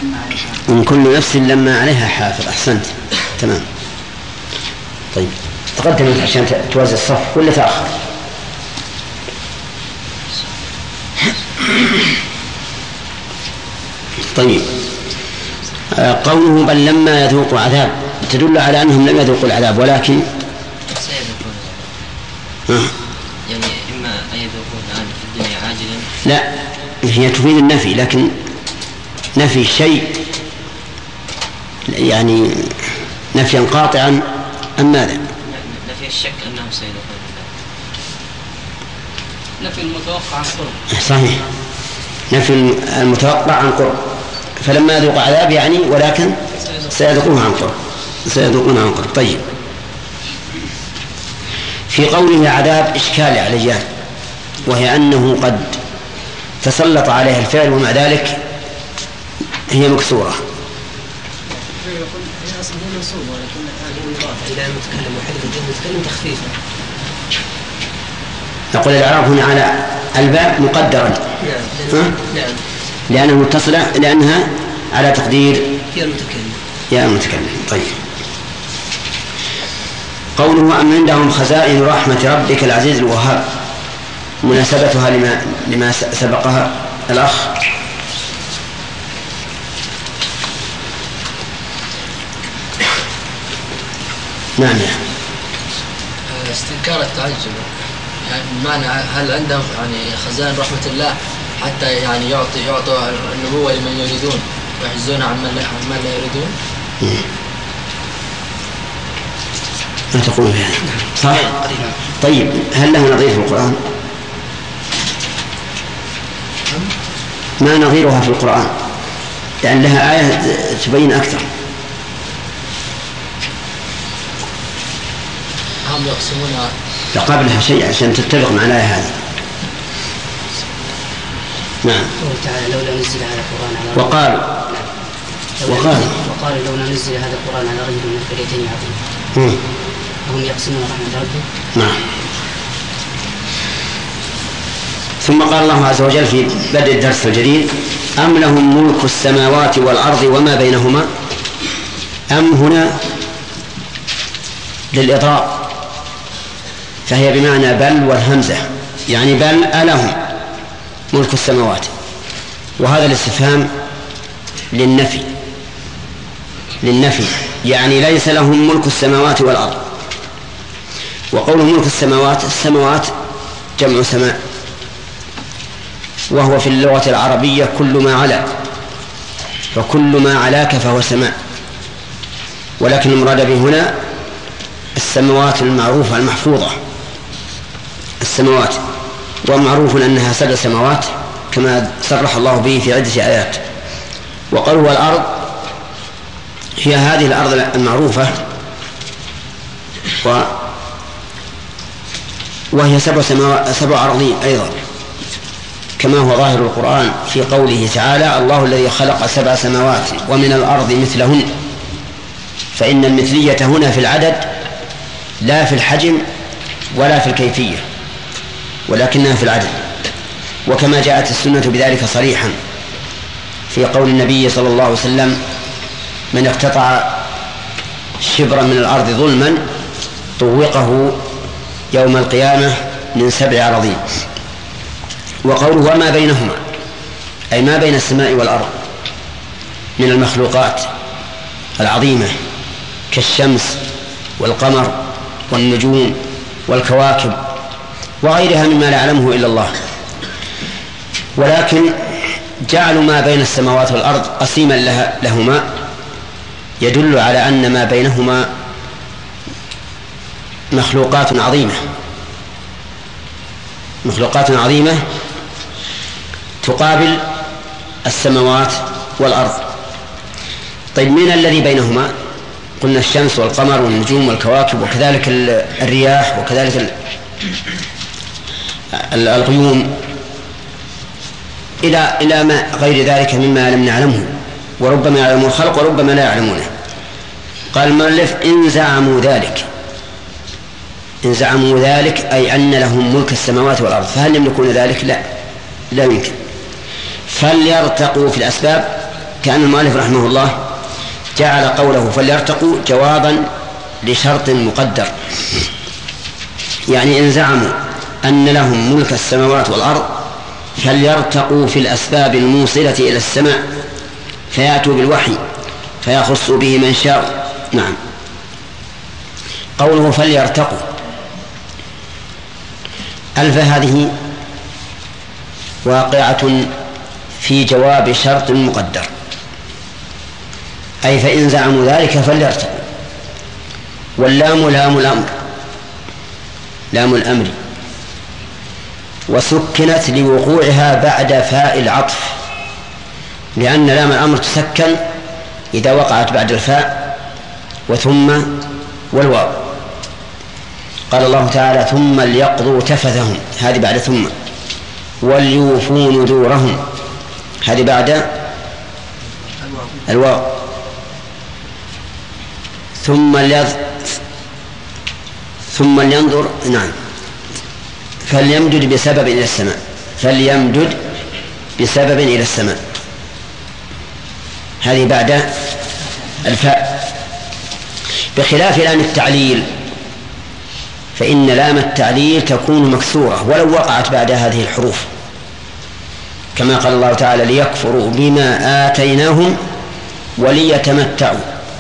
[SPEAKER 2] من كل نفس لما عليها حافظ. أحسنت. تمام. طيب تقدم عشان توازي الصف ولا تأخر؟ طيب. قوله بل لما يذوقوا عذاب تدل على أنهم لم يذوقوا العذاب ولكن
[SPEAKER 4] يعني إما أن يذوقوا الآن في الدنيا عاجلا.
[SPEAKER 2] لا، هي تفيد النفي، لكن نفي الشيء يعني نفيا قاطعا أم ماذا؟
[SPEAKER 4] نفي الشك أنهم سيذوقون.
[SPEAKER 3] نفي المتوقع عن قرب.
[SPEAKER 2] صحيح، نفي المتوقع عن قرب، فلما يذوق عذاب يعني ولكن سيذوقون عن قرب، سيذوقون عن قرب. طيب. في قوله عذاب إشكال عليان، وهي أنه قد تسلط عليها الفعل ومع ذلك هي مكسورة.
[SPEAKER 3] هي أصلا هي منصوبة ولكن هذه مضافة إلى المتكلم وحذف الجمع المتكلم تخفيفا.
[SPEAKER 2] نقول الإعراب هنا على الباء مقدرا.
[SPEAKER 3] نعم.
[SPEAKER 2] لأنها متصلة، لأنها على تقدير
[SPEAKER 3] يا
[SPEAKER 2] المتكلم. طيب. قوله أم عندهم خزائن رحمة ربك العزيز الوهاب، مناسبتها لما سبقها الأخ. نعم.
[SPEAKER 5] استنكار التعجب، يعني بمعنى هل عندهم يعني خزائن رحمة الله حتى يعني يعطوا النبوة لمن يريدون ويحجزون عمن لا يريدون؟
[SPEAKER 2] ما تقول بهذا صح؟ طيب، هل له نظير في القرآن؟ ما نظيرها في القرآن؟ لأن لها آية تبين أكثر.
[SPEAKER 5] هم يقسمون
[SPEAKER 2] قبلها شيء عشان تتفق مع الآية هذه. نعم.
[SPEAKER 1] قوله تعالى لولا نزل هذا القرآن على وقالوا لولا نزل هذا القرآن على رجل من القريتين عظيم وهم يقسمون رحمة ربه.
[SPEAKER 2] نعم. ثم قال الله عز وجل في بدء الدرس الجديد أم لهم ملك السماوات والأرض وما بينهما. أم هنا للإضراب، فهي بمعنى بل والهمزة، يعني بل ألهم ملك السماوات، وهذا الاستفهام للنفي يعني ليس لهم ملك السماوات والأرض. وقول ملك السماوات جمع سماء، وهو في اللغة العربية كل ما علا، فكل ما علاك فهو سماء، ولكن المراد به هنا السماوات المعروفة المحفوظة، السماوات، ومعروف أنها 7 سماوات كما صرح الله به في عدة آيات. وقالوا الأرض هي هذه الأرض المعروفة، وهي 7 أراضين أيضا، كما هو ظاهر القرآن في قوله تعالى الله الذي خلق 7 سماوات ومن الأرض مثلهن. فإن المثلية هنا في العدد لا في الحجم ولا في الكيفية، ولكنها في العدد، وكما جاءت السنة بذلك صريحا في قول النبي صلى الله عليه وسلم من اقتطع شبرا من الأرض ظلما طوقه يوم القيامة من 7 أراضين. وقوله وما بينهما أي ما بين السماء والأرض من المخلوقات العظيمة كالشمس والقمر والنجوم والكواكب وغيرها مما لا يعلمه إلا الله. ولكن جعلوا ما بين السماوات والأرض قسيما لهما يدل على أن ما بينهما مخلوقات عظيمة تقابل السماوات والأرض. طيب من الذي بينهما؟ قلنا الشمس والقمر والنجوم والكواكب وكذلك الرياح وكذلك الغيوم إلى ما غير ذلك مما لم نعلمه، وربما يعلمون الخلق وربما لا يعلمونه. قال المؤلف إن زعموا ذلك أي أن لهم ملك السماوات والأرض، فهل يملكون ذلك؟ لا يمكن. فليرتقوا في الأسباب، كأن المؤلف رحمه الله جعل قوله فليرتقوا جوابا لشرط مقدر. يعني إن زعموا أن لهم ملك السماوات والأرض فليرتقوا في الأسباب الموصلة إلى السماء فيأتوا بالوحي فيخصوا به من شاء. نعم. قوله فليرتقوا، ألف هذه واقعة في جواب شرط مقدر، أي فإن زعموا ذلك فليرتقوا. واللام لام الأمر، لام الأمر، وسكنت لوقوعها بعد فاء العطف، لأن لام الأمر تسكن إذا وقعت بعد الفاء وثم والواو. قال الله تعالى ثم ليقضوا تفثهم، هذه بعد ثم. وليوفوا نذورهم، هذه بعد الواو. ثم لينظر. نعم. فليمدد بسبب إلى السماء، فليمدد بسبب إلى السماء، هذه بعد الفاء. بخلاف لام التعليل، فإن لام التعليل تكون مكسورة ولو وقعت بعد هذه الحروف، كما قال الله تعالى ليكفروا بما آتيناهم وليتمتعوا،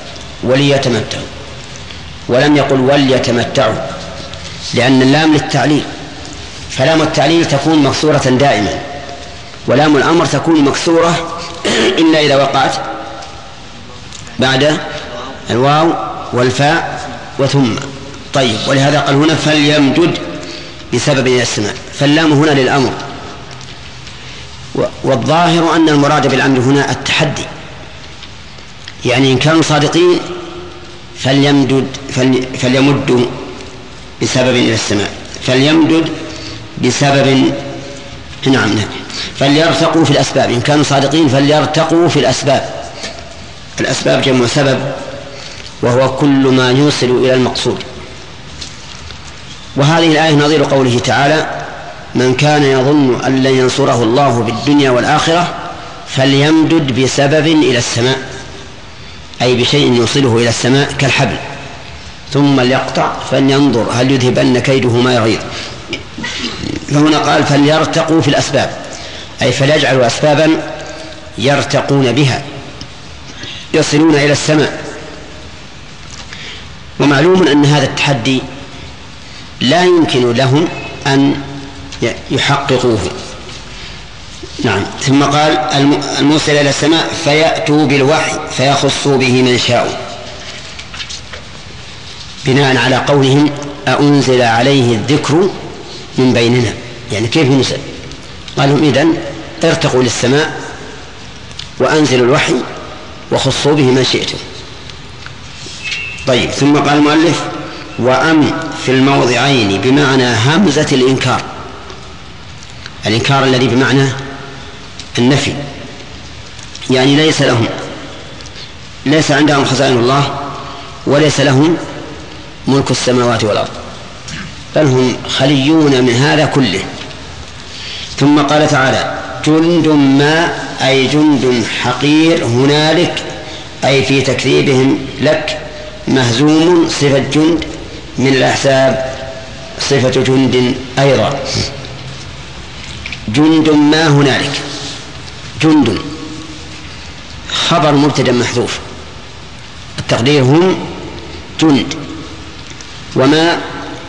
[SPEAKER 2] ولم يقل وليتمتعوا، لأن اللام للتعليل، فلام التعليل تكون مكسورة دائما، ولام الأمر تكون مكسورة إلا إذا وقعت بعد الواو والفاء وثم. طيب، ولهذا قال هنا فليمدد بسبب إلى السماء، فاللام هنا للأمر. والظاهر أن المراد بالأمر هنا التحدي، يعني إن كانوا صادقين فليمدوا بسبب إلى السماء، فليمدد بسبب. نعم. فليرتقوا في الأسباب، إن كانوا صادقين فليرتقوا في الأسباب. الأسباب جمع سبب، وهو كل ما يوصل إلى المقصود. وهذه الآية نظير قوله تعالى من كان يظن أن لن ينصره الله بالدنيا والآخرة فليمدد بسبب إلى السماء، أي بشيء يوصله إلى السماء كالحبل، ثم ليقطع فلينظر هل يذهبن كيده ما يغيظ. فهنا قال فليرتقوا في الأسباب، أي فليجعلوا أسبابا يرتقون بها يصلون إلى السماء. ومعلوم أن هذا التحدي لا يمكن لهم أن يحققوه. نعم. ثم قال الموصل إلى السماء فيأتوا بالوحي فيخصوا به من شاء، بناء على قولهم أأنزل عليه الذكر من بيننا، يعني كيف ينزل؟ قالوا إذن ارتقوا للسماء وأنزلوا الوحي وخصوا به من شئتم. طيب، ثم قال المؤلف وأم في الموضعين بمعنى همزة الإنكار، الإنكار الذي بمعنى النفي، يعني ليس عندهم خزائن الله وليس لهم ملك السماوات والأرض، بل هم خليون من هذا كله. ثم قال تعالى جند ما، أي جند حقير هنالك، أي في تكذيبهم لك، مهزوم صفة جند، من الأحساب صفة جند أيضا. جند ما هنالك، جند خبر مبتدأ محذوف، التقدير هم جند، وما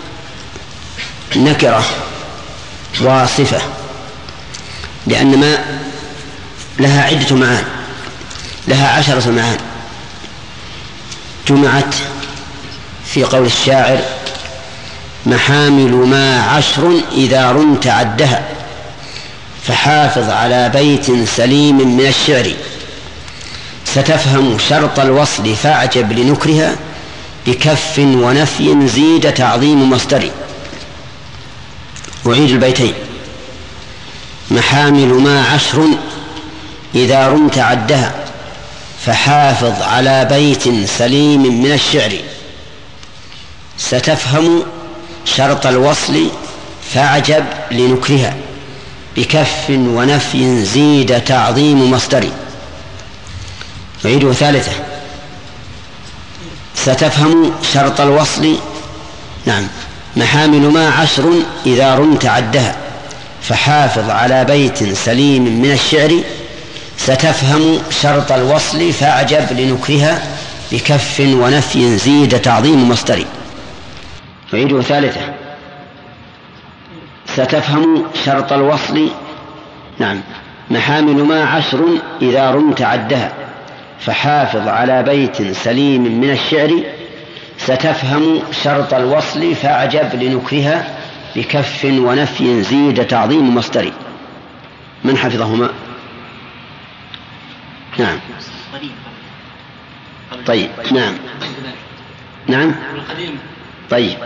[SPEAKER 2] نكرة واصفة، لأن ما لها عدة معان، لها 10 معان جمعت في قول الشاعر محامل ما 10 إذا رمت عدها، فحافظ على بيت سليم من الشعر، ستفهم شرط الوصل فاعجب لنكرها، بكف ونفي زيد تعظيم مصدر. أعيد البيتين. محامل ما 10 إذا رمت عدها، فحافظ على بيت سليم من الشعر، ستفهم شرط الوصل فاعجب لنكرها، بكف ونفي زيد تعظيم مصدر. أعيده ثالثة. ستفهم شرط الوصل. نعم. محامل ما 10 إذا رمت عدها، فحافظ على بيت سليم من الشعر. ستفهم شرط الوصل فأعجب لنكرها، بكف ونفي زيد تعظيم مصدري. أعيده ثالثة. ستفهم شرط الوصل. نعم. محامل ما 10 إذا رمت عدها، فحافظ على بيت سليم من الشعر. ستفهم شرط الوصل فأعجب لنكرها، بكف ونفي زيد تعظيم مصدري. من حفظهما؟ نعم. طيب. نعم. نعم. طيب.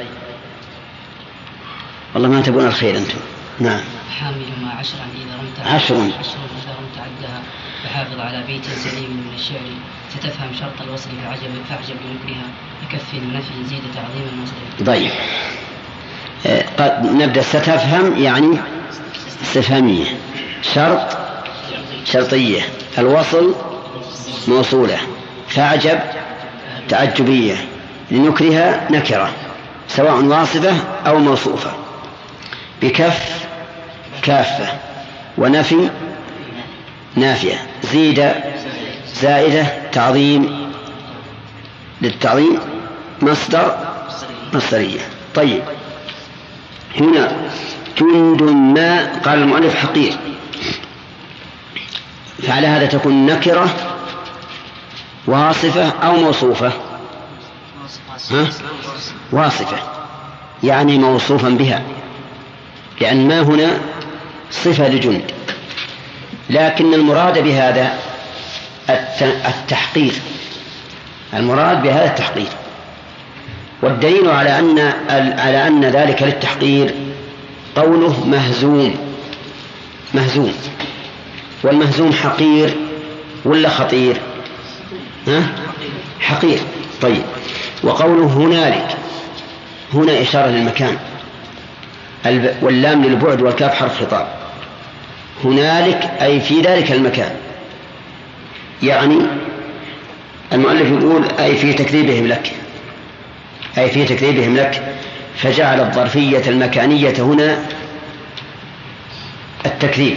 [SPEAKER 2] والله ما تبون الخير أنتم. نعم.
[SPEAKER 1] حامل ما 10 إذا رمت
[SPEAKER 2] 10
[SPEAKER 1] إذا رمت عدها، فحافظ على بيت سليم من الشعر. ستفهم شرط الوصل فأعجب لنكرها، بكف ونفي زيد تعظيم المصدر.
[SPEAKER 2] طيب. نبدأ. ستفهم يعني استفهامية، شرط شرطية، الوصل موصولة، فأعجب تعجبية، لنكرها نكرة سواء واصفة أو موصوفة، بكف كافة، ونفي نافية، زيد زائدة، تعظيم للتعظيم، مصدر مصدرية. طيب. هنا جند ما قال المؤلف حقير، فعلى هذا تكون نكرة واصفة أو موصوفة. واصفة يعني موصوفا بها، لأن ما هنا صفة لجند، لكن المراد بهذا التحقير. المراد بهذا التحقير، والدليل على أن ذلك للتحقير قوله مهزوم. مهزوم، والمهزوم حقير ولا خطير؟ حقير. طيب. وقوله هنالك، هنا إشارة للمكان، واللام للبعد والكاف حرف خطاب. هنالك أي في ذلك المكان، يعني المؤلف يقول أي في تكذيبهم لك، أي في تكذيبهم لك، فجعل الظرفية المكانية هنا التكذيب.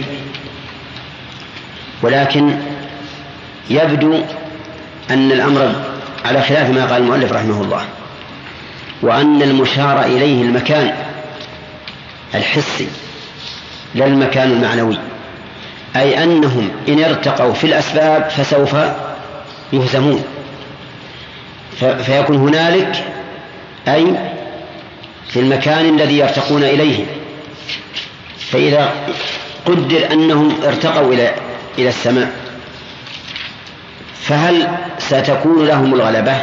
[SPEAKER 2] ولكن يبدو أن الأمر على خلاف ما قال المؤلف رحمه الله، وأن المشار إليه المكان الحسي لا المكان المعنوي، أي أنهم إن ارتقوا في الأسباب فسوف يهزمون، فيكون هنالك أي في المكان الذي يرتقون إليه. فإذا قدر أنهم ارتقوا إلى السماء، فهل ستكون لهم الغلبة؟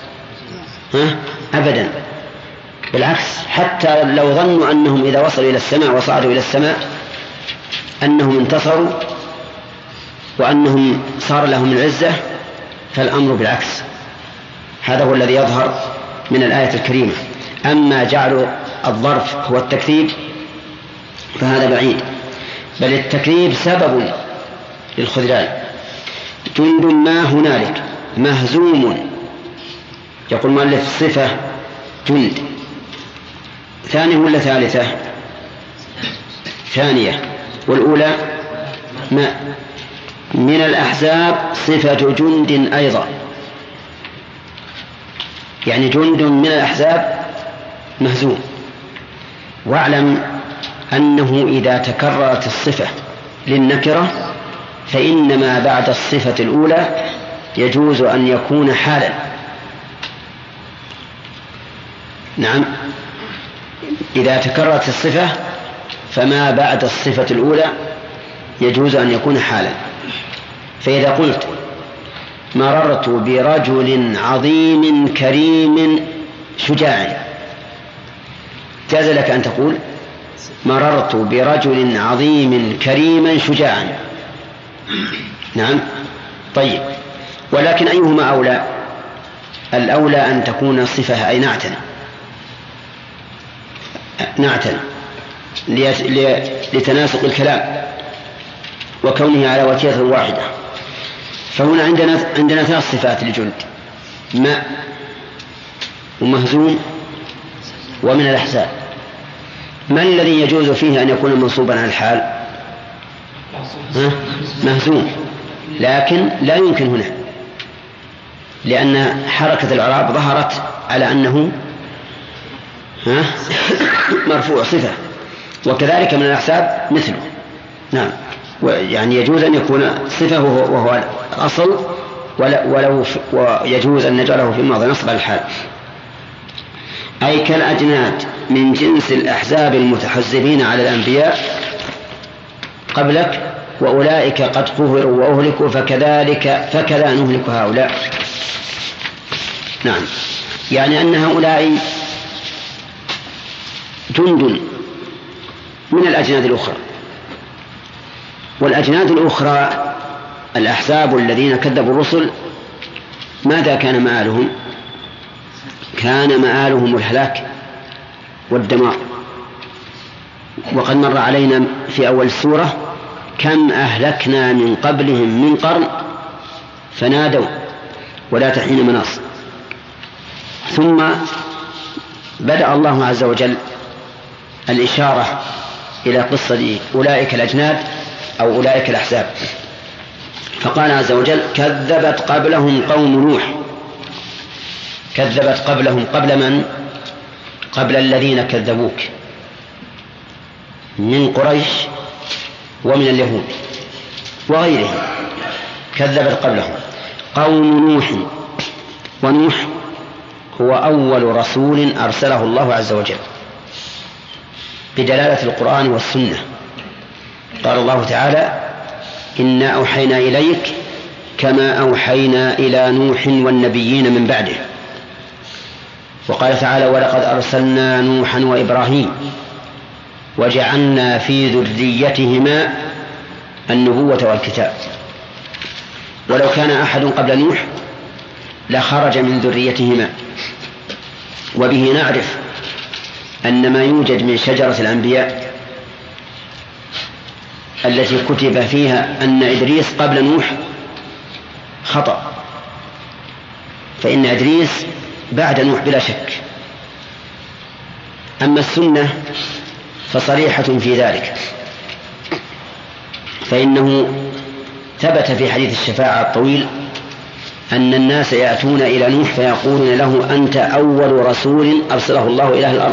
[SPEAKER 2] أبدا، بالعكس، حتى لو ظنوا أنهم إذا وصلوا إلى السماء وصعدوا إلى السماء أنهم انتصروا وأنهم صار لهم العزة، فالأمر بالعكس. هذا هو الذي يظهر من الآية الكريمة. أما جعل الظرف هو التكذيب فهذا بعيد، بل التكذيب سبب للخذلان. جند ما هنالك مهزوم، يقول مؤلف صفة جند. ثانية ولا ثالثة؟ ثانية، والأولى ما من الأحزاب صفة جند أيضا، يعني جند من الأحزاب مهزوم. واعلم أنه إذا تكررت الصفة للنكرة فإنما بعد الصفة الأولى يجوز أن يكون حالا. نعم، إذا تكررت الصفة فما بعد الصفة الأولى يجوز أن يكون حالا. فإذا قلت مررت برجل عظيم كريم شجاع، جاز لك أن تقول مررت برجل عظيم كريما شجاعا. نعم. طيب، ولكن أيهما أولى؟ الأولى أن تكون صفة أي نعتا لتناسق الكلام وكونه على وتيرة واحدة. فهنا عندنا 3 صفات لجند: ماء ومهزوم ومن الأحزاب. ما الذي يجوز فيه أن يكون منصوبا على الحال؟ مهزوم، لكن لا يمكن هنا لأن حركة الإعراب ظهرت على أنه مرفوع صفة، وكذلك من الأحزاب مثله. نعم، يعني يجوز أن يكون صفة وهو الأصل، ويجوز أن نجعله في الماضي نصب الحال. أي كالأجناد من جنس الأحزاب المتحزبين على الأنبياء قبلك، وأولئك قد قهروا وأهلكوا فكذا نهلك هؤلاء. نعم، يعني أن هؤلاء جند من الأجناد الأخرى، والأجناد الأخرى الأحزاب الذين كذبوا الرسل ماذا كان مآلهم؟ كان مآلهم الهلاك والدمار. وقد مر علينا في أول السورة كم أهلكنا من قبلهم من قرن فنادوا ولا تحين مناص. ثم بدأ الله عز وجل الإشارة إلى قصة أولئك الأجناد أو أولئك الأحزاب، فقال عز وجل كذبت قبلهم قوم نوح. كذبت قبلهم، قبل من؟ قبل الذين كذبوك من قريش ومن اليهود وغيرهم، كذبت قبلهم قوم نوح. ونوح هو أول رسول أرسله الله عز وجل بدلالة القرآن والسنة. قال الله تعالى إنا أوحينا إليك كما أوحينا إلى نوح والنبيين من بعده. وقال تعالى ولقد أرسلنا نوحا وإبراهيم وجعلنا في ذريتهما النبوة والكتاب. ولو كان أحد قبل نوح لخرج من ذريتهما. وبه نعرف أن ما يوجد من شجرة الأنبياء التي كتب فيها أن إدريس قبل نوح خطأ، فإن إدريس بعد نوح بلا شك. أما السنة فصريحة في ذلك، فإنه ثبت في حديث الشفاعة الطويل أن الناس يأتون إلى نوح فيقولون له أنت أول رسول أرسله الله إلى أهل الأرض،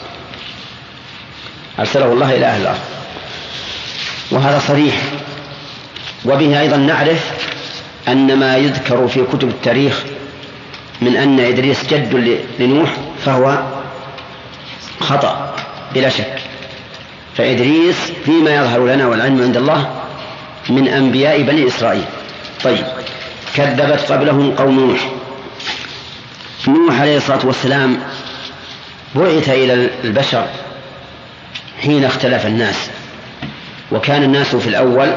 [SPEAKER 2] أرسله الله إلى أهل الأرض، وهذا صريح. وبه أيضا نعرف أن ما يذكر في كتب التاريخ من أن إدريس جد لنوح فهو خطأ بلا شك، فإدريس فيما يظهر لنا والعلم عند الله من أنبياء بني إسرائيل. طيب، كذبت قبلهم قوم نوح. نوح عليه الصلاة والسلام بعث إلى البشر حين اختلف الناس، وكان الناس في الأول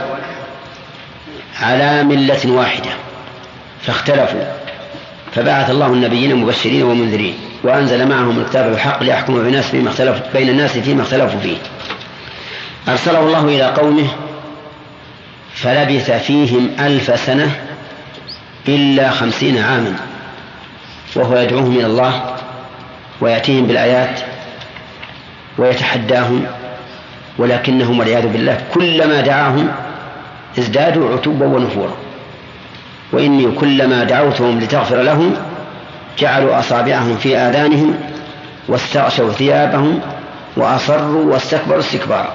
[SPEAKER 2] على ملة واحدة فاختلفوا، فبعث الله النبيين مبشرين ومنذرين وأنزل معهم الكتاب بالحق ليحكم بين الناس فيما اختلفوا فيه. أرسله الله إلى قومه فلبث فيهم 1000 سنة إلا 50 عاما، وهو يدعوهم إلى الله ويأتيهم بالآيات ويتحداهم، ولكنهم والعياذ بالله كلما دعاهم ازدادوا عتوبا ونفورا. وإني كلما دعوتهم لتغفر لهم جعلوا أصابعهم في آذانهم واستغشوا ثيابهم وأصروا واستكبروا استكبارا.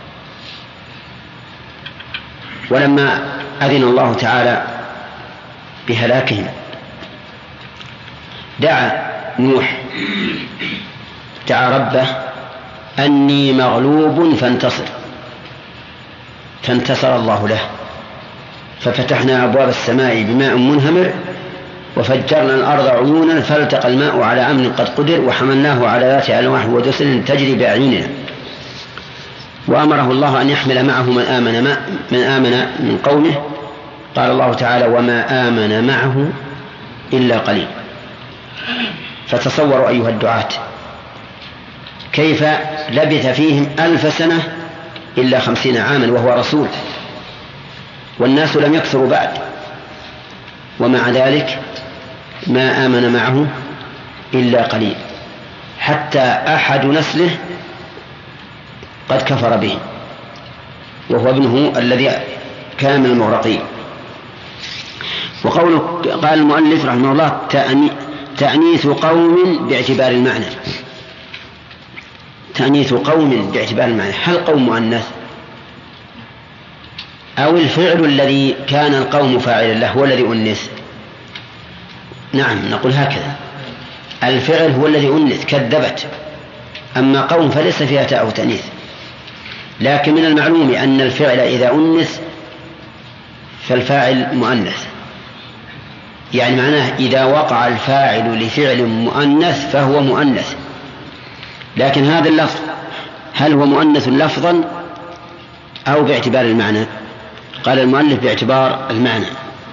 [SPEAKER 2] ولما أذن الله تعالى بهلاكهم دعا نوح، دعا ربه أني مغلوب فانتصر الله له، ففتحنا أبواب السماء بماء منهمر وفجرنا الأرض عيونا فالتقى الماء على أمر قد قدر وحملناه على ذات ألواح ودسر تجري بأعيننا. وأمره الله أن يحمل معه من آمن من قومه. قال الله تعالى وما آمن معه إلا قليل. فتصوروا أيها الدعاة كيف لبث فيهم 1000 سنة إلا 50 عاما وهو رسول، والناس لم يكثروا بعد، ومع ذلك ما آمن معه إلا قليل، حتى أحد نسله قد كفر به، وهو ابنه الذي كان من المغرقين. وقوله قال المؤلف رحمه الله تأنيث قوم باعتبار المعنى. تأنيث قوم باعتبار المعنى، هل قوم مؤنث أو الفعل الذي كان القوم فاعلا له هو الذي أنث؟ نعم، نقول هكذا، الفعل هو الذي أنث كذبت، أما قوم فليس فيها تاء أو تأنيث. لكن من المعلوم أن الفعل إذا أنث فالفاعل مؤنث، يعني معناه إذا وقع الفاعل لفعل مؤنث فهو مؤنث. لكن هذا اللفظ هل هو مؤنث لفظا أو باعتبار المعنى؟ قال المؤلف باعتبار المعنى.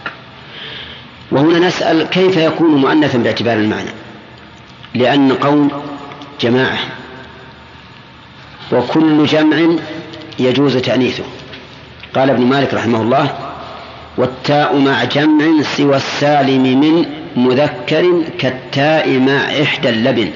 [SPEAKER 2] وهنا نسأل كيف يكون مؤنثا باعتبار المعنى؟ لأن قوم جماعة، وكل جمع يجوز تأنيثه. قال ابن مالك رحمه الله: والتاء مع جمع سوى السالم من مذكر كالتاء مع إحدى اللبن.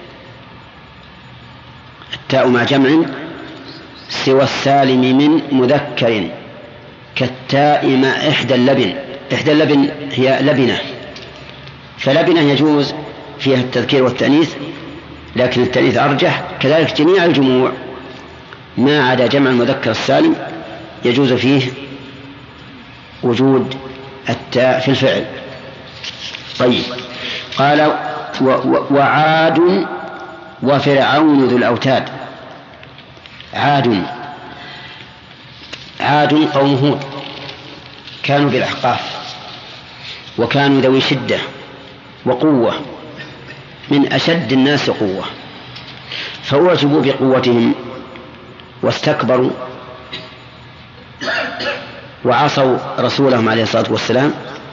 [SPEAKER 2] التاء مع جمع سوى السالم من مذكر كالتاء مع إحدى اللبن. إحدى اللبن هي لبنة، فلبنة يجوز فيها التذكير والتأنيث، لكن التأنيث أرجح. كذلك جميع الجموع ما عدا جمع المذكر السالم يجوز فيه وجود التاء في الفعل. طيب، قال وعاد وفرعون ذو الأوتاد. عاد قوم هود، كانوا بالأحقاف، وكانوا ذوي شدة وقوة، من أشد الناس قوة، فأعجبوا بقوتهم واستكبروا وعصوا رسولهم عليه الصلاة والسلام،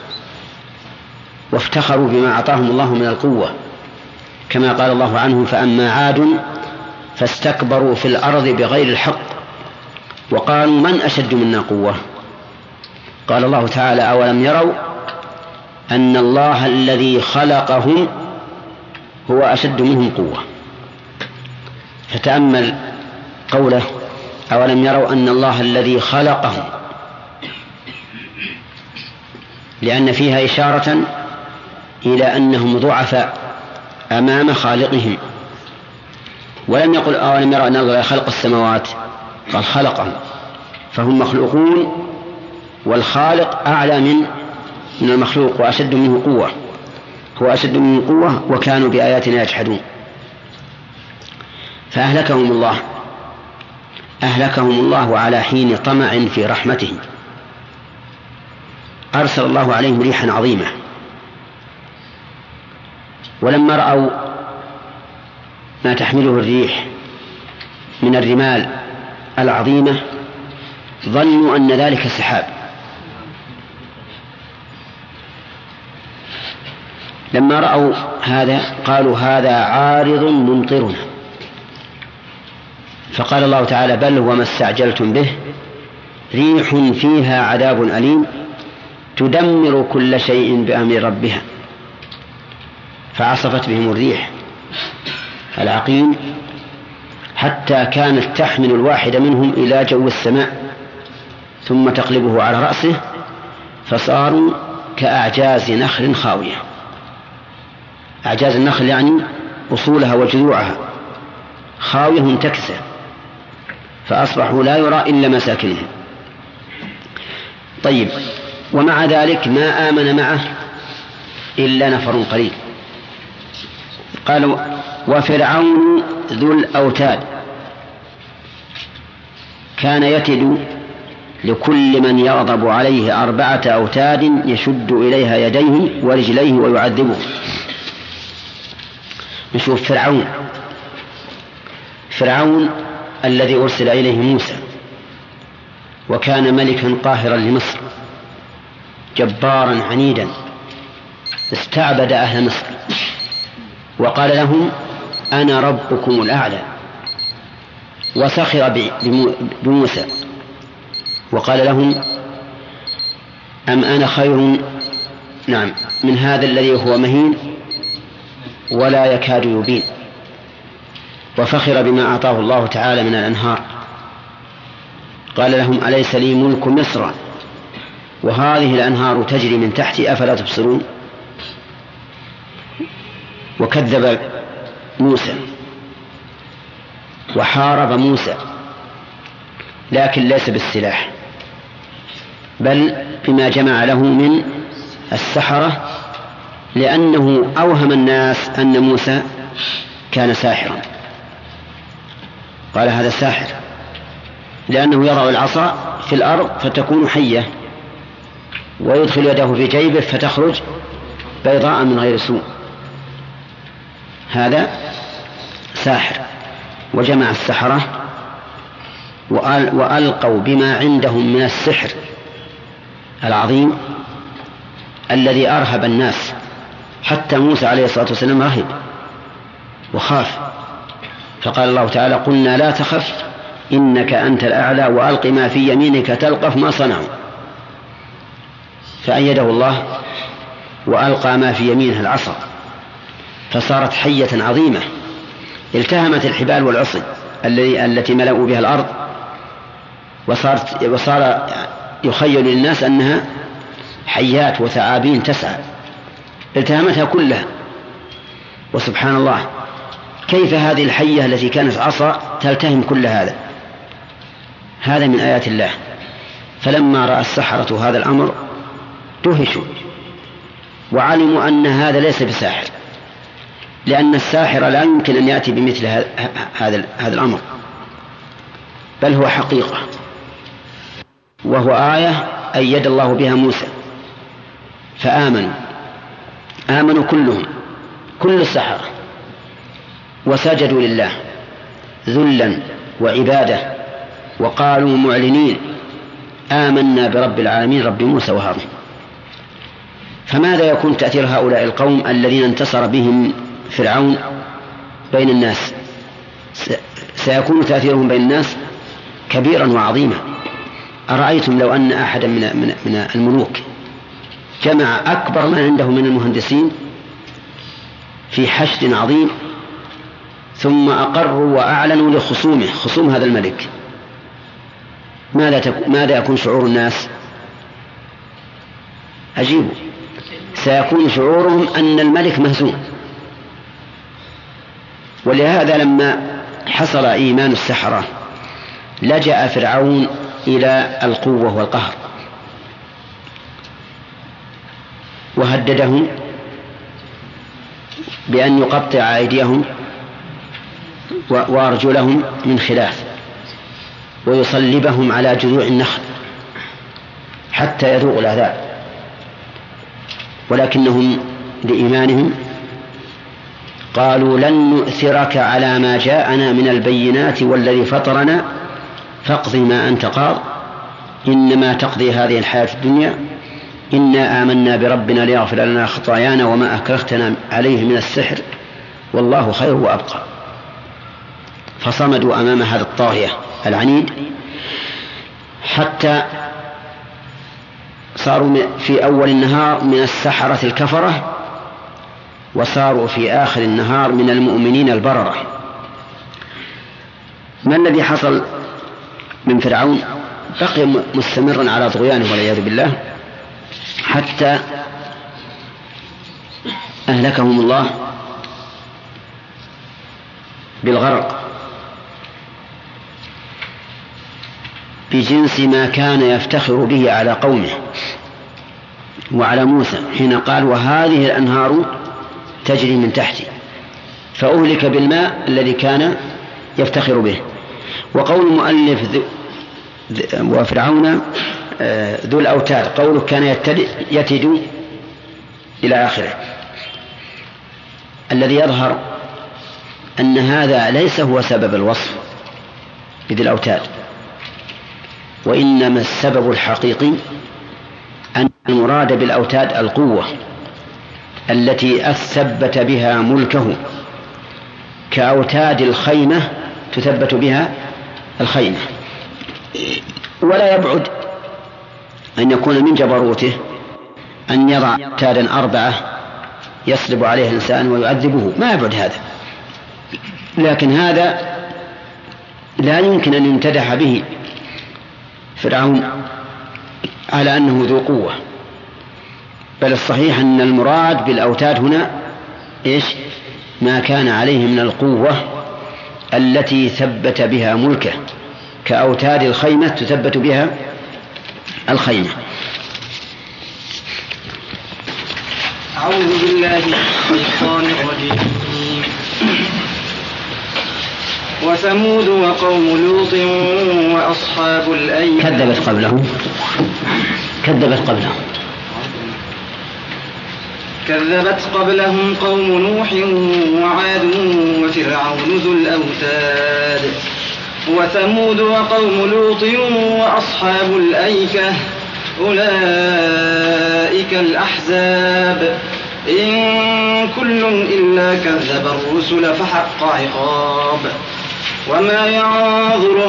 [SPEAKER 2] وافتخروا بما أعطاهم الله من القوة، كما قال الله عنهم: فأما عاد فاستكبروا في الأرض بغير الحق وقالوا من أشد منا قوة. قال الله تعالى: أولم يروا أن الله الذي خلقهم هو أشد منهم قوة. فتأمل قوله: أولم يروا أن الله الذي خلقهم، لأن فيها إشارة إلى أنهم ضعفاء أمام خالقهم. ولم يقل أولم يروا أن الله خلق السماوات، قال خلقهم، فهم مخلوقون، والخالق أعلى من المخلوق وأشد منه قوة، هو أشد منه قوة، وكانوا بآياتنا يجحدون. فأهلكهم الله على حين طمع في رحمته. أرسل الله عليهم ريحا عظيمة، ولما رأوا ما تحمله الريح من الرمال العظيمة ظنوا أن ذلك سحاب. لما رأوا هذا قالوا: هذا عارض ممطرنا. فقال الله تعالى: بل هو ما استعجلتم به، ريح فيها عذاب أليم تدمر كل شيء بأمر ربها. فعصفت بهم الريح العقيم حتى كانت تحمل الواحد منهم إلى جو السماء ثم تقلبه على رأسه، فصاروا كأعجاز نخل خاوية. أعجاز النخل يعني أصولها وجذوعها خاوية منتكسة، فأصبحوا لا يرى إلا مساكنهم. طيب، ومع ذلك ما آمن معه إلا نفر قليل. قالوا: وفرعون ذو الأوتاد، كان يتد لكل من يغضب عليه 4 أوتاد يشد إليها يديه ورجليه ويعذبه. نشوف فرعون الذي أرسل إليه موسى، وكان ملكا قاهرا لمصر، جبارا عنيدا، استعبد أهل مصر وقال لهم: أنا ربكم الأعلى، وسخر بموسى وقال لهم: أم أنا خير من هذا الذي هو مهين ولا يكاد يبين، وفخر بما أعطاه الله تعالى من الأنهار. قال لهم: أليس لي ملك مصر وهذه الأنهار تجري من تحتي أفلا تبصرون؟ وكذب موسى وحارب موسى، لكن ليس بالسلاح، بل بما جمع له من السحرة، لأنه أوهم الناس أن موسى كان ساحرا. قال: هذا ساحر، لأنه يضع العصا في الأرض فتكون حية، ويدخل يده في جيبه فتخرج بيضاء من غير سوء. هذا ساحر. وجمع السحرة وألقوا بما عندهم من السحر العظيم الذي أرهب الناس، حتى موسى عليه الصلاة والسلام رهب وخاف، فقال الله تعالى: قلنا لا تخف إنك أنت الأعلى وألق ما في يمينك تلقف ما صنعوا. فأيده الله وألقى ما في يمينه العصا، فصارت حية عظيمة التهمت الحبال والعصي التي ملأوا بها الأرض، وصار يخيل للناس أنها حيات وثعابين تسعى، التهمتها كلها. وسبحان الله، كيف هذه الحية التي كانت عصا تلتهم كل هذا؟ هذا من آيات الله. فلما رأى السحرة هذا الأمر دهشوا وعلموا أن هذا ليس بساحر، لأن الساحر لا يمكن أن يأتي بمثل هذا الأمر، بل هو حقيقة، وهو آية أيد الله بها موسى. فآمنوا كلهم، كل السحرة، وسجدوا لله ذلا وعبادة، وقالوا معلنين: آمنا برب العالمين رب موسى وهارون. فماذا يكون تأثير هؤلاء القوم الذين انتصر بهم فرعون بين الناس؟ سيكون تأثيرهم بين الناس كبيرا وعظيما. أرأيتم لو أن أحدا من الملوك جمع أكبر ما عنده من المهندسين في حشد عظيم، ثم أقروا وأعلنوا لخصومه، خصوم هذا الملك، ماذا يكون شعور الناس؟ أجيبوا، سيكون شعورهم أن الملك مهزوم. ولهذا لما حصل إيمان السحرة لجأ فرعون إلى القوة والقهر، وهددهم بأن يقطع أيديهم وأرجلهم من خلاف، ويصلبهم على جذوع النخل حتى يذوقوا العذاب. ولكنهم لإيمانهم قالوا: لن نؤثرك على ما جاءنا من البينات والذي فطرنا فاقض ما أنت قاض إنما تقضي هذه الحياة الدنيا إنا آمنا بربنا ليغفر لنا خطايانا وما أكرهتنا عليه من السحر والله خير وأبقى. فصمدوا أمام هذا الطاغية العنيد حتى صاروا في أول النهار من السحرة الكفرة، وصاروا في آخر النهار من المؤمنين البررة. ما الذي حصل من فرعون؟ بقي مستمرا على طغيانه والعياذ بالله حتى أهلكهم الله بالغرق بجنس ما كان يفتخر به على قومه وعلى موسى حين قال: وهذه الأنهار تجري من تحتي، فأهلك بالماء الذي كان يفتخر به. وقول المؤلف وفرعون ذو الأوتاد، قوله كان يتد إلى آخره، الذي يظهر أن هذا ليس هو سبب الوصف بذي الأوتاد، وإنما السبب الحقيقي أن المراد بالأوتاد القوة التي أثبت بها ملكه، كأوتاد الخيمة تثبت بها الخيمة. ولا يبعد أن يكون من جبروته أن يضع أوتادا 4 يصلب عليه الإنسان ويعذبه، ما يبعد هذا، لكن هذا لا يمكن أن يمتدح به فرعون على أنه ذو قوة، بل الصحيح أن المراد بالأوتاد هنا إيش؟ ما كان عليه من القوة التي ثبت بها ملكه، كأوتاد الخيمة تثبت بها الخيمة.
[SPEAKER 6] أعوذ بالله من الشيطان الرجيم. وثمود وقوم لوط وأصحاب الأيكة كذبت قبلهم قوم نوح وعاد وفرعون ذو الأوتاد. وثمود وقوم لوط وأصحاب الأيكة أولئك الأحزاب إن كل إلا كذب الرسل فحق عقاب. وما ينظر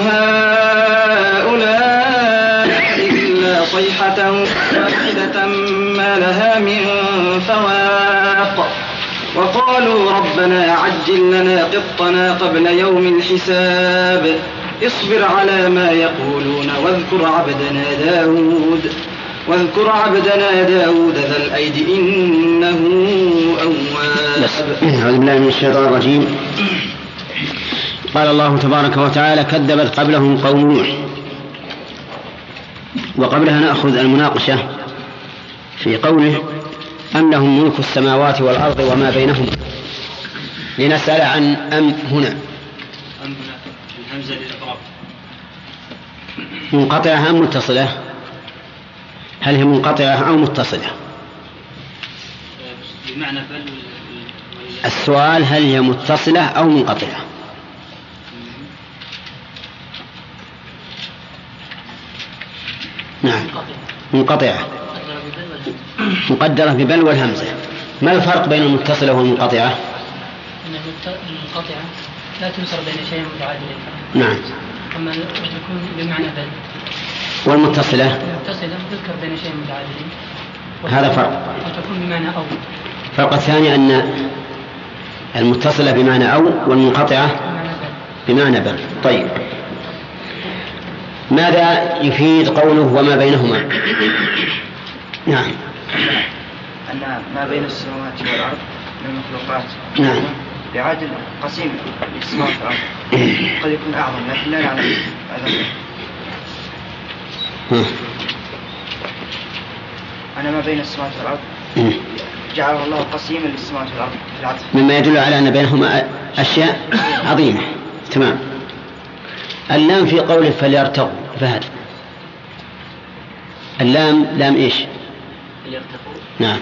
[SPEAKER 6] هؤلاء إلا صيحة واحدة ما لها من فواق. وقالوا ربنا عجل لنا قطنا قبل يوم الحساب اصبر على ما يقولون واذكر عبدنا داود ذا الأيد إنه أواب.
[SPEAKER 2] أعوذ بالله من الشيطان الرجيم. قال الله تبارك وتعالى كذبت قبلهم قوم نوح، وقبلها نأخذ المناقشة في قوله أم لهم ملك السماوات والأرض وما بينهما، لنسأل عن أم هنا منقطعة أم متصلة؟ هل هي منقطعة أو متصلة؟ السؤال هل هي متصلة أو منقطعة؟ نعم منقطعة مقدرة ببل والهمزة. ما الفرق بين المتصلة والمنقطعة؟
[SPEAKER 1] المنقطعة لا تنصر بين شيء متعادلين.
[SPEAKER 2] نعم.
[SPEAKER 1] أما تكون بمعنى بل.
[SPEAKER 2] والمتصلة؟
[SPEAKER 1] المتصلة تذكر بين شيء متعادلين.
[SPEAKER 2] هذا فرق.
[SPEAKER 1] وتكون بمعنى أو.
[SPEAKER 2] الفرق الثاني أن المتصلة بمعنى أو والمنقطعة بمعنى بل. طيب ماذا يفيد قوله وما بينهما؟ نعم.
[SPEAKER 4] أن ما بين السماوات والأرض من المخلوقات
[SPEAKER 2] نعم
[SPEAKER 4] بعدل قسيم السماوات والأرض قد يكون أعظم لكن لا نعلم هذا. أن ما بين السماوات والأرض جعله الله قسيما للسماوات والأرض في العطف،
[SPEAKER 2] مما يدل على أن بينهما أشياء عظيمة. تمام. اللام في قوله فليرتقوا فهد، اللام لام إيش؟
[SPEAKER 1] فليرتقوا.
[SPEAKER 2] نعم.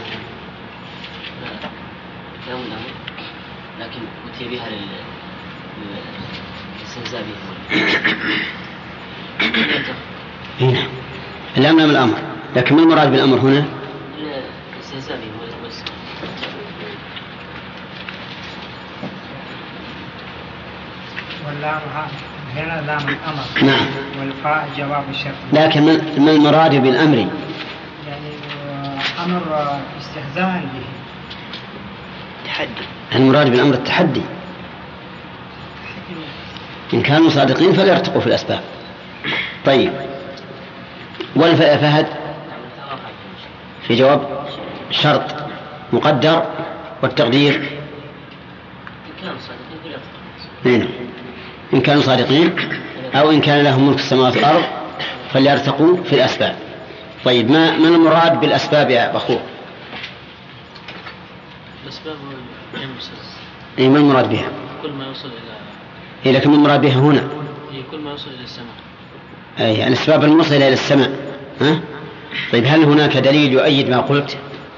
[SPEAKER 1] لام الأمر لكن أتي بها للاستهزاء به.
[SPEAKER 2] نعم. اللام لام الأمر، لكن ما المراد بالأمر هنا؟
[SPEAKER 1] الاستهزاء به.
[SPEAKER 6] واللام هنا لام الأمر.
[SPEAKER 2] نعم.
[SPEAKER 6] والفاء جواب الشرط.
[SPEAKER 2] لكن ما المراد بالأمر؟
[SPEAKER 6] يعني أمر استهزاء به.
[SPEAKER 2] تحدي. المراد بالأمر التحدي. إن كانوا صادقين فليرتقوا في الأسباب. طيب والفاء فهد في جواب شرط مقدر والتقدير إن كانوا صادقين أو إن كان لهم ملك السماوات والأرض فليرتقوا في الأسباب. طيب ما المراد بالأسباب يا بخور؟
[SPEAKER 1] الأسباب
[SPEAKER 2] ما المراد بها؟
[SPEAKER 1] كل ما يوصل إلى
[SPEAKER 2] لكن ما المراد بها هنا؟
[SPEAKER 1] كل ما يوصل إلى السماء.
[SPEAKER 2] أي الأسباب الموصلة إلى السماء. ها؟ طيب هل هناك دليل يؤيد ما قلت؟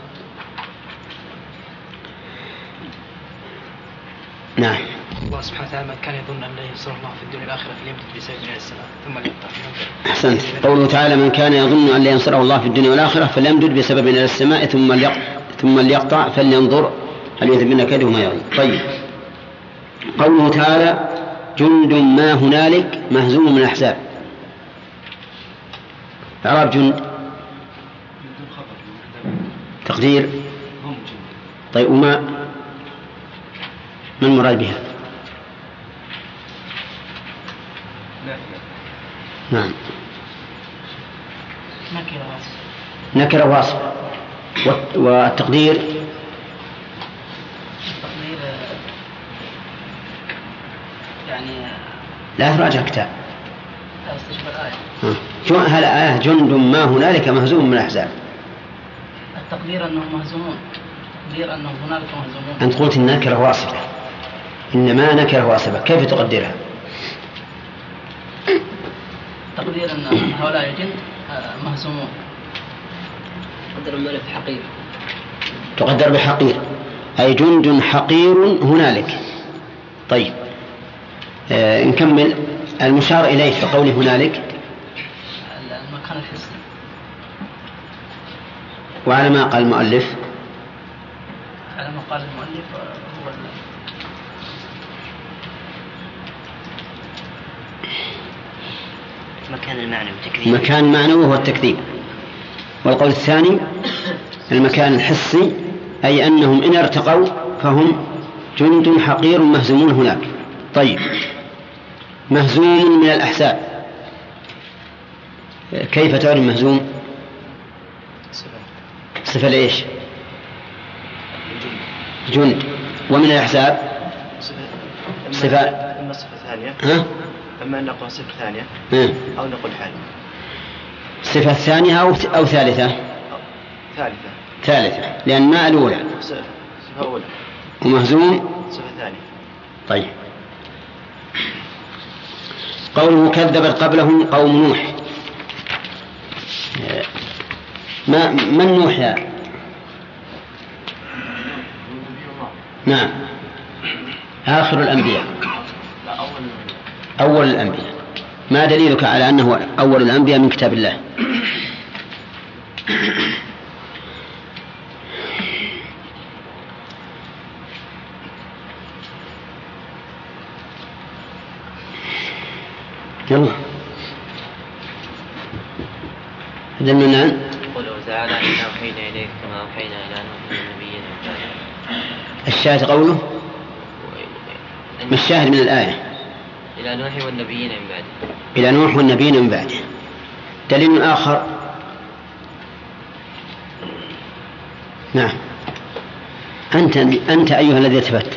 [SPEAKER 2] نعم.
[SPEAKER 6] الله سبحانه وتعالى كان يظن أن لا ينصر الله في الدنيا والآخرة فليمدد بسبب إلى السماء ثم ليقطع.
[SPEAKER 2] أحسنت. قوله تعالى من كان يظن أن لا ينصره الله في الدنيا والآخرة فليمدد بسبب إلى السماء ثم ليقطع فلينظر هل يذهبن كيده ما يغني. طيب قوله تعالى جند ما هنالك مهزوم من الأحزاب، إعراب جند تقدير طيب وما المراد بها؟ نعم نكرة واصفة. والتقدير
[SPEAKER 1] يعني
[SPEAKER 2] لا تراجع كتاب. هل آية جند ما هنالك مهزوم من الأحزاب؟
[SPEAKER 1] التقدير أنهم مهزومون، تقدير أنهم هنالك مهزومون.
[SPEAKER 2] أنت قلت النكرة واصفة، إنما نكرة واصفة، كيف تقدرها؟
[SPEAKER 1] تقدير أن هؤلاء الجند مهزومون.
[SPEAKER 5] قدر الملك حقير.
[SPEAKER 2] تقدر بحقير، أي جند حقير هنالك. طيب نكمل. المشار إليه في قوله هنالك
[SPEAKER 1] المكان الحسي.
[SPEAKER 2] وعلى ما قال المؤلف،
[SPEAKER 1] على ما قال المؤلف هو
[SPEAKER 7] مكان المعنى والتكذيب.
[SPEAKER 2] مكان معنوي هو التكذيب. والقول الثاني المكان الحسي، أي أنهم إن ارتقوا فهم جند حقير مهزومون هناك. طيب مهزوم من الأحزاب، كيف تعرف مهزوم؟ صفة لإيش؟ جند. ومن الأحزاب صفة.
[SPEAKER 4] إما صفة ثانية، أما أن نقول صفة ثانية أو نقول حال.
[SPEAKER 2] صفة ثانية أو ثالثة؟ ثالثة، لأن ما الأولى
[SPEAKER 4] صفة أولى
[SPEAKER 2] ومهزوم
[SPEAKER 4] صفة ثانية.
[SPEAKER 2] طيب قوله كذبت قبلهم قوم نوح. من نوح يا؟ نعم آخر الأنبياء، أول الأنبياء. ما دليلك على أنه أول الأنبياء من كتاب الله؟ يلا دلنا.
[SPEAKER 7] قوله تعالى إنا أوحينا إليك كما أوحينا إلى نوح والنبيين من بعده.
[SPEAKER 2] الشاهد قوله ما الشاهد من الآية؟
[SPEAKER 7] إلى نوح والنبيين من بعده.
[SPEAKER 2] إلى نوح والنبيين من بعده. دليل آخر. نعم أنت أيها الذي ثبت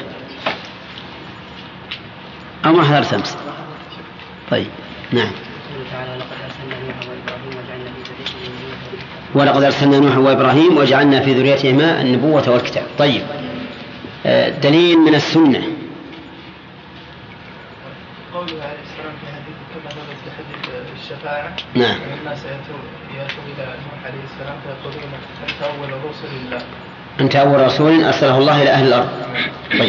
[SPEAKER 2] أو ما حضرت أمس؟ طيب نعم. ولقد أرسلنا نوحا وإبراهيم وجعلنا في ذريتهما النبوة والكتاب. طيب دليل من السنة.
[SPEAKER 8] قوله عليه السلام في حديث كما ثبت في حديث الشفاعة.
[SPEAKER 2] نعم.
[SPEAKER 8] الناس يأتون إلى نوح عليه السلام فيقولون أنت أول رسول الله.
[SPEAKER 2] أنت أول رسول أرسله الله إلى أهل الأرض. طيب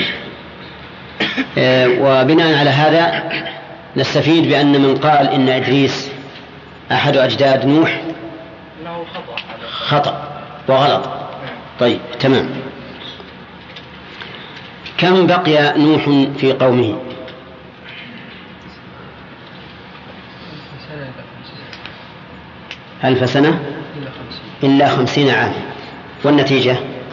[SPEAKER 2] وبناء على هذا نستفيد بأن من قال إن إدريس أحد أجداد نوح
[SPEAKER 8] إنه
[SPEAKER 2] خطأ وغلط. طيب تمام. كم بقي نوح في قومه؟ 1000 سنة إلا 50 عاما. والنتيجة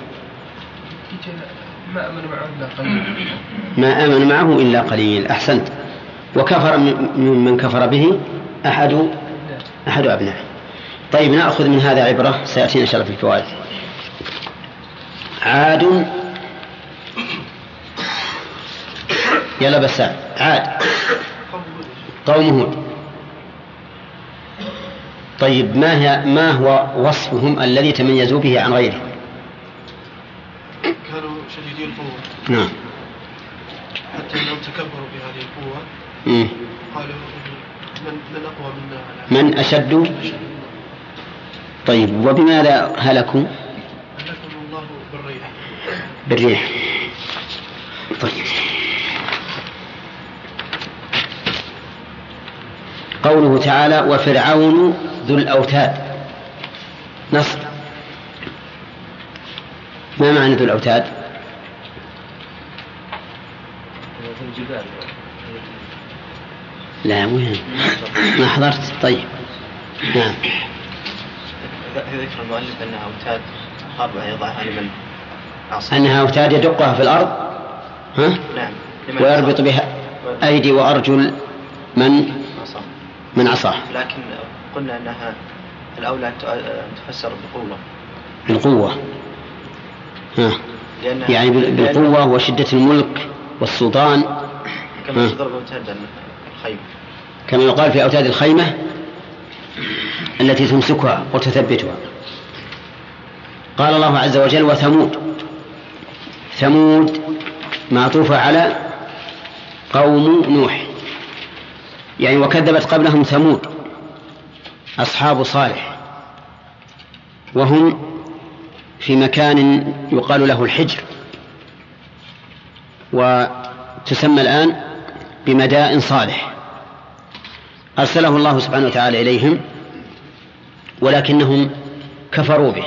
[SPEAKER 2] ما آمن معه إلا قليل. أحسنت. وكفر من كفر به أحد أبنائه. طيب نأخذ من هذا عبرة سيأتينا إن شاء الله في الفوائد. عاد يلا بس عاد قوم هود. طيب ما هو وصفهم الذي تميزوا به عن غيرهم؟
[SPEAKER 8] كانوا شديدي القوة.
[SPEAKER 2] نعم.
[SPEAKER 8] حتى أنهم تكبروا بهذه القوة. قالوا من أقوى منا
[SPEAKER 2] من أشد. طيب وبماذا هلكوا؟
[SPEAKER 8] هلكهم الله
[SPEAKER 2] بالريح. طيب قوله تعالى وفرعون ذو الأوتاد. نصر. ما معنى ذو الأوتاد؟ لا وين ما حضرت. طيب نعم.
[SPEAKER 4] ذكر المؤلف أنها أوتاد 4 يضعها لمن
[SPEAKER 2] أنها أوتاد يدقها في الأرض
[SPEAKER 7] نعم.
[SPEAKER 2] ويربط بها أيدي وأرجل من عصاه.
[SPEAKER 7] لكن قلنا أنها الأولى تفسر بقوة.
[SPEAKER 2] بالقوة يعني بالقوة وشدة الملك والسلطان،
[SPEAKER 7] كما تضرب أوتاد الخيمة،
[SPEAKER 2] كما يقال في أوتاد الخيمة التي تمسكها وتثبتها. قال الله عز وجل وثمود. ثمود معطوفة على قوم نوح، يعني وكذبت قبلهم ثمود أصحاب صالح، وهم في مكان يقال له الحجر، وتسمى الآن بمدائن صالح. أرسله الله سبحانه وتعالى إليهم ولكنهم كفروا به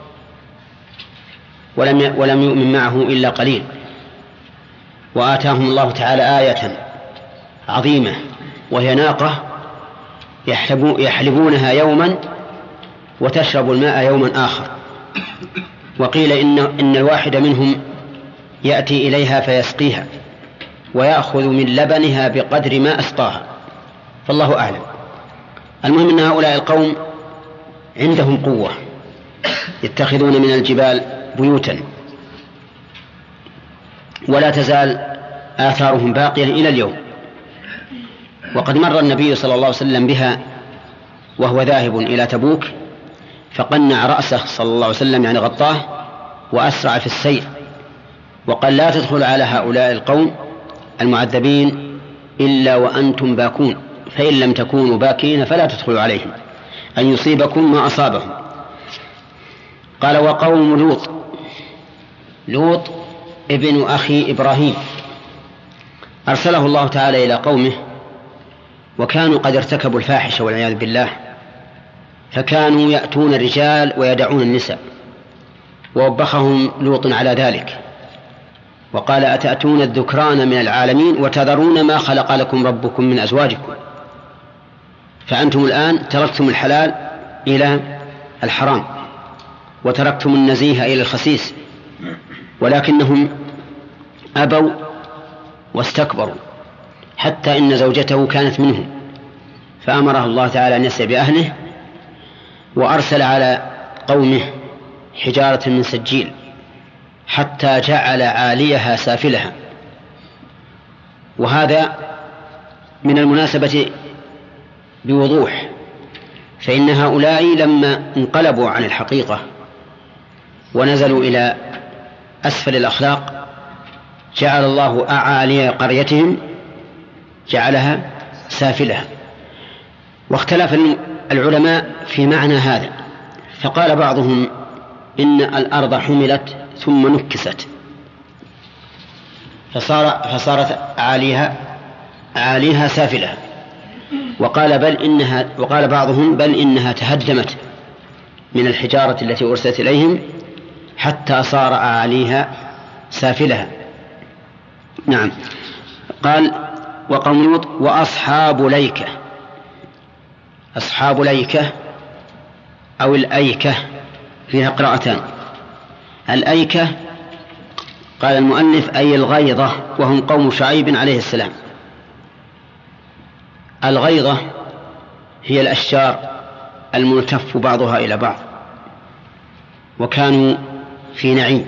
[SPEAKER 2] ولم يؤمن معه إلا قليل، وآتاهم الله تعالى آية عظيمة وهي ناقة يحلبونها يوما وتشرب الماء يوما آخر. وقيل إن الواحد منهم يأتي إليها فيسقيها ويأخذ من لبنها بقدر ما أسقاها، فالله أعلم. المهم أن هؤلاء القوم عندهم قوة، يتخذون من الجبال بيوتا، ولا تزال آثارهم باقية إلى اليوم. وقد مر النبي صلى الله عليه وسلم بها وهو ذاهب إلى تبوك، فقنع رأسه صلى الله عليه وسلم يعني غطاه وأسرع في السير، وقال لا تدخل على هؤلاء القوم المعذبين إلا وأنتم باكون، فإن لم تكونوا باكين فلا تدخلوا عليهم أن يصيبكم ما أصابهم. قال وقوم لوط. لوط ابن أخي إبراهيم أرسله الله تعالى إلى قومه، وكانوا قد ارتكبوا الفاحشة والعياذ بالله، فكانوا يأتون الرجال ويدعون النساء، ووبخهم لوط على ذلك وقال أتأتون الذكران من العالمين وتذرون ما خلق لكم ربكم من أزواجكم، فأنتم الآن تركتم الحلال إلى الحرام وتركتم النزيه إلى الخسيس، ولكنهم أبوا واستكبروا حتى إن زوجته كانت منهم، فأمره الله تعالى أن يسعى بأهله، وأرسل على قومه حجارة من سجيل حتى جعل عاليها سافلها. وهذا من المناسبة بوضوح، فإن هؤلاء لما انقلبوا عن الحقيقة ونزلوا إلى أسفل الأخلاق جعل الله أعالي قريتهم جعلها سافلها. واختلف العلماء في معنى هذا، فقال بعضهم إن الأرض حملت ثم نكست فصارت عاليها سافلها، وقال بعضهم بل إنها تهدمت من الحجارة التي أرسلت إليهم حتى صار عاليها سافلها. نعم. قال وقوم لوط وأصحاب ليكة. أصحاب ليكة أو الأيكة فيها قراءتان. الأيكة قال المؤلف أي الغيضة، وهم قوم شعيب عليه السلام. الغيضة هي الأشجار الملتف بعضها إلى بعض، وكانوا في نعيم،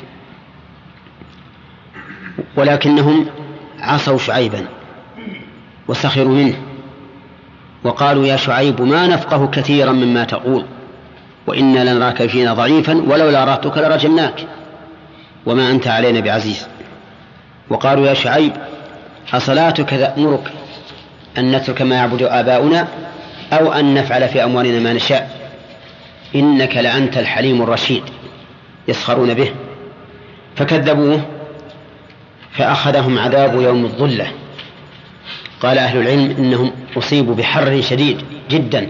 [SPEAKER 2] ولكنهم عصوا شعيبا وسخروا منه وقالوا يا شعيب ما نفقه كثيرا مما تقول وإنا لنراك فينا ضعيفا ولولا رهتك لرجمناك وما أنت علينا بعزيز. وقالوا يا شعيب أصلاتك تأمرك أن نترك ما يعبد آباؤنا أو أن نفعل في أموالنا ما نشاء إنك لأنت الحليم الرشيد. يسخرون به فكذبوه فأخذهم عذاب يوم الظلة. قال أهل العلم إنهم أصيبوا بحر شديد جدا،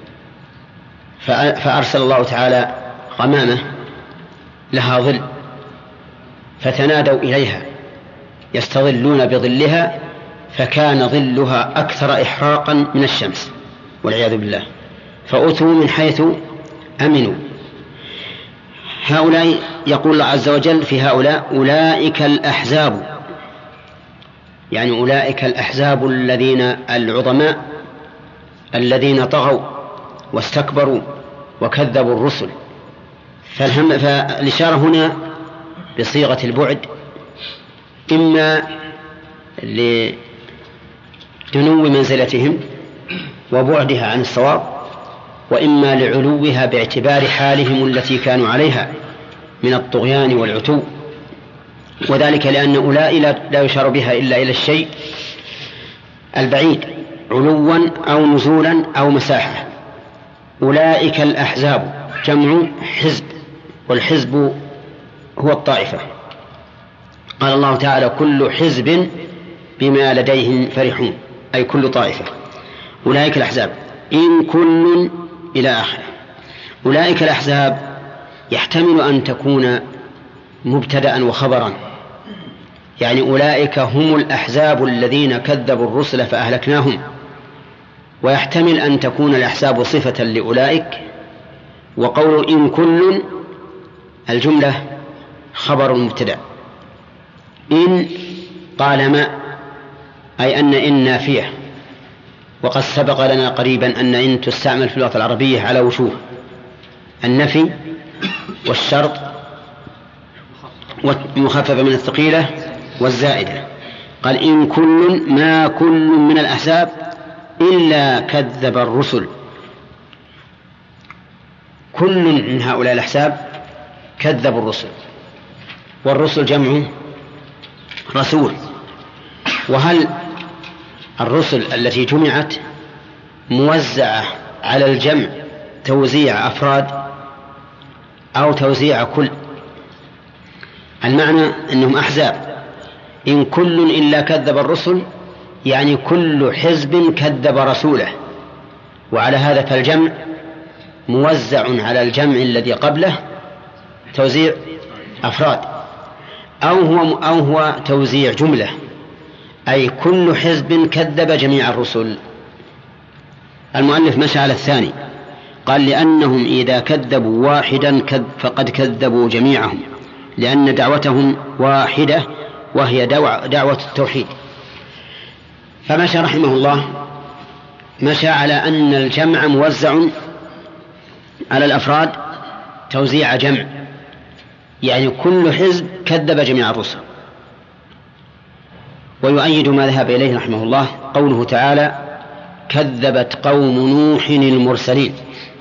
[SPEAKER 2] فأرسل الله تعالى غمامة لها ظل فتنادوا إليها يستظلون بظلها فكان ظلها أكثر إحراقا من الشمس والعياذ بالله، فأتوا من حيث أمنوا. هؤلاء يقول الله عز وجل في هؤلاء أولئك الأحزاب، يعني أولئك الأحزاب الذين العظماء الذين طغوا واستكبروا وكذبوا الرسل. فالإشارة هنا بصيغة البعد، إما لدنو منزلتهم وبعدها عن الصواب، وإما لعلوها باعتبار حالهم التي كانوا عليها من الطغيان والعتو، وذلك لأن أولئك لا يشار بها إلا إلى الشيء البعيد علوا أو نزولا أو مساحة. أولئك الأحزاب جمع حزب، والحزب هو الطائفة. قال الله تعالى كل حزب بما لديهم فرحون، أي كل طائفة. أولئك الأحزاب إن كل إلى آخره. أولئك الأحزاب يحتمل أن تكون مبتدأ وخبرا، يعني أولئك هم الأحزاب الذين كذبوا الرسل فأهلكناهم، ويحتمل أن تكون الأحزاب صفة لأولئك. وقول إن كل الجملة خبر مبتدأ. إن طالما أي أن نافية، وقد سبق لنا قريبا أن إن تستعمل في اللغة العربية على وجوه: النفي والشرط والمخففة من الثقيلة والزائدة. قال إن كل ما كل من الأحزاب إلا كذب الرسل. كل من هؤلاء الأحزاب كذب الرسل، والرسل جمع رسول. وهل الرسل التي جمعت موزعة على الجمع توزيع أفراد أو توزيع كل؟ المعنى أنهم أحزاب. إن كل إلا كذب الرسل يعني كل حزب كذب رسوله، وعلى هذا فالجمع موزع على الجمع الذي قبله توزيع أفراد، أو هو توزيع جملة، أي كل حزب كذب جميع الرسل. المؤلف مشى على الثاني، قال لأنهم إذا كذبوا واحدا فقد كذبوا جميعهم، لأن دعوتهم واحدة وهي دعوة التوحيد. فمشى رحمه الله مشى على أن الجمع موزع على الأفراد توزيع جمع، يعني كل حزب كذب جميع الرسل. ويؤيد ما ذهب إليه رحمه الله قوله تعالى كذبت قوم نوح المرسلين،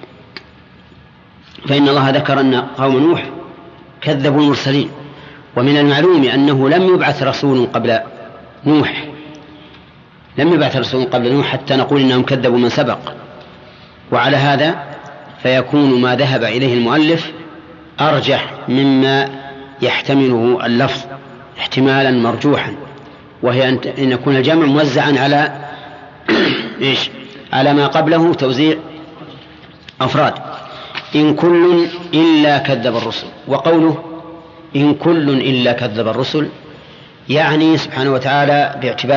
[SPEAKER 2] فإن الله ذكر أن قوم نوح كذبوا المرسلين، ومن المعلوم أنه لم يبعث رسول قبل نوح، لم يبعث رسول قبل نوح حتى نقول إنهم كذبوا من سبق. وعلى هذا فيكون ما ذهب إليه المؤلف أرجح مما يحتمله اللفظ احتمالا مرجوحا، وهي أن يكون الجمع موزعا على على ما قبله توزيع أفراد. إن كل إلا كذب الرسل. وقوله إن كل إلا كذب الرسل يعني سبحانه وتعالى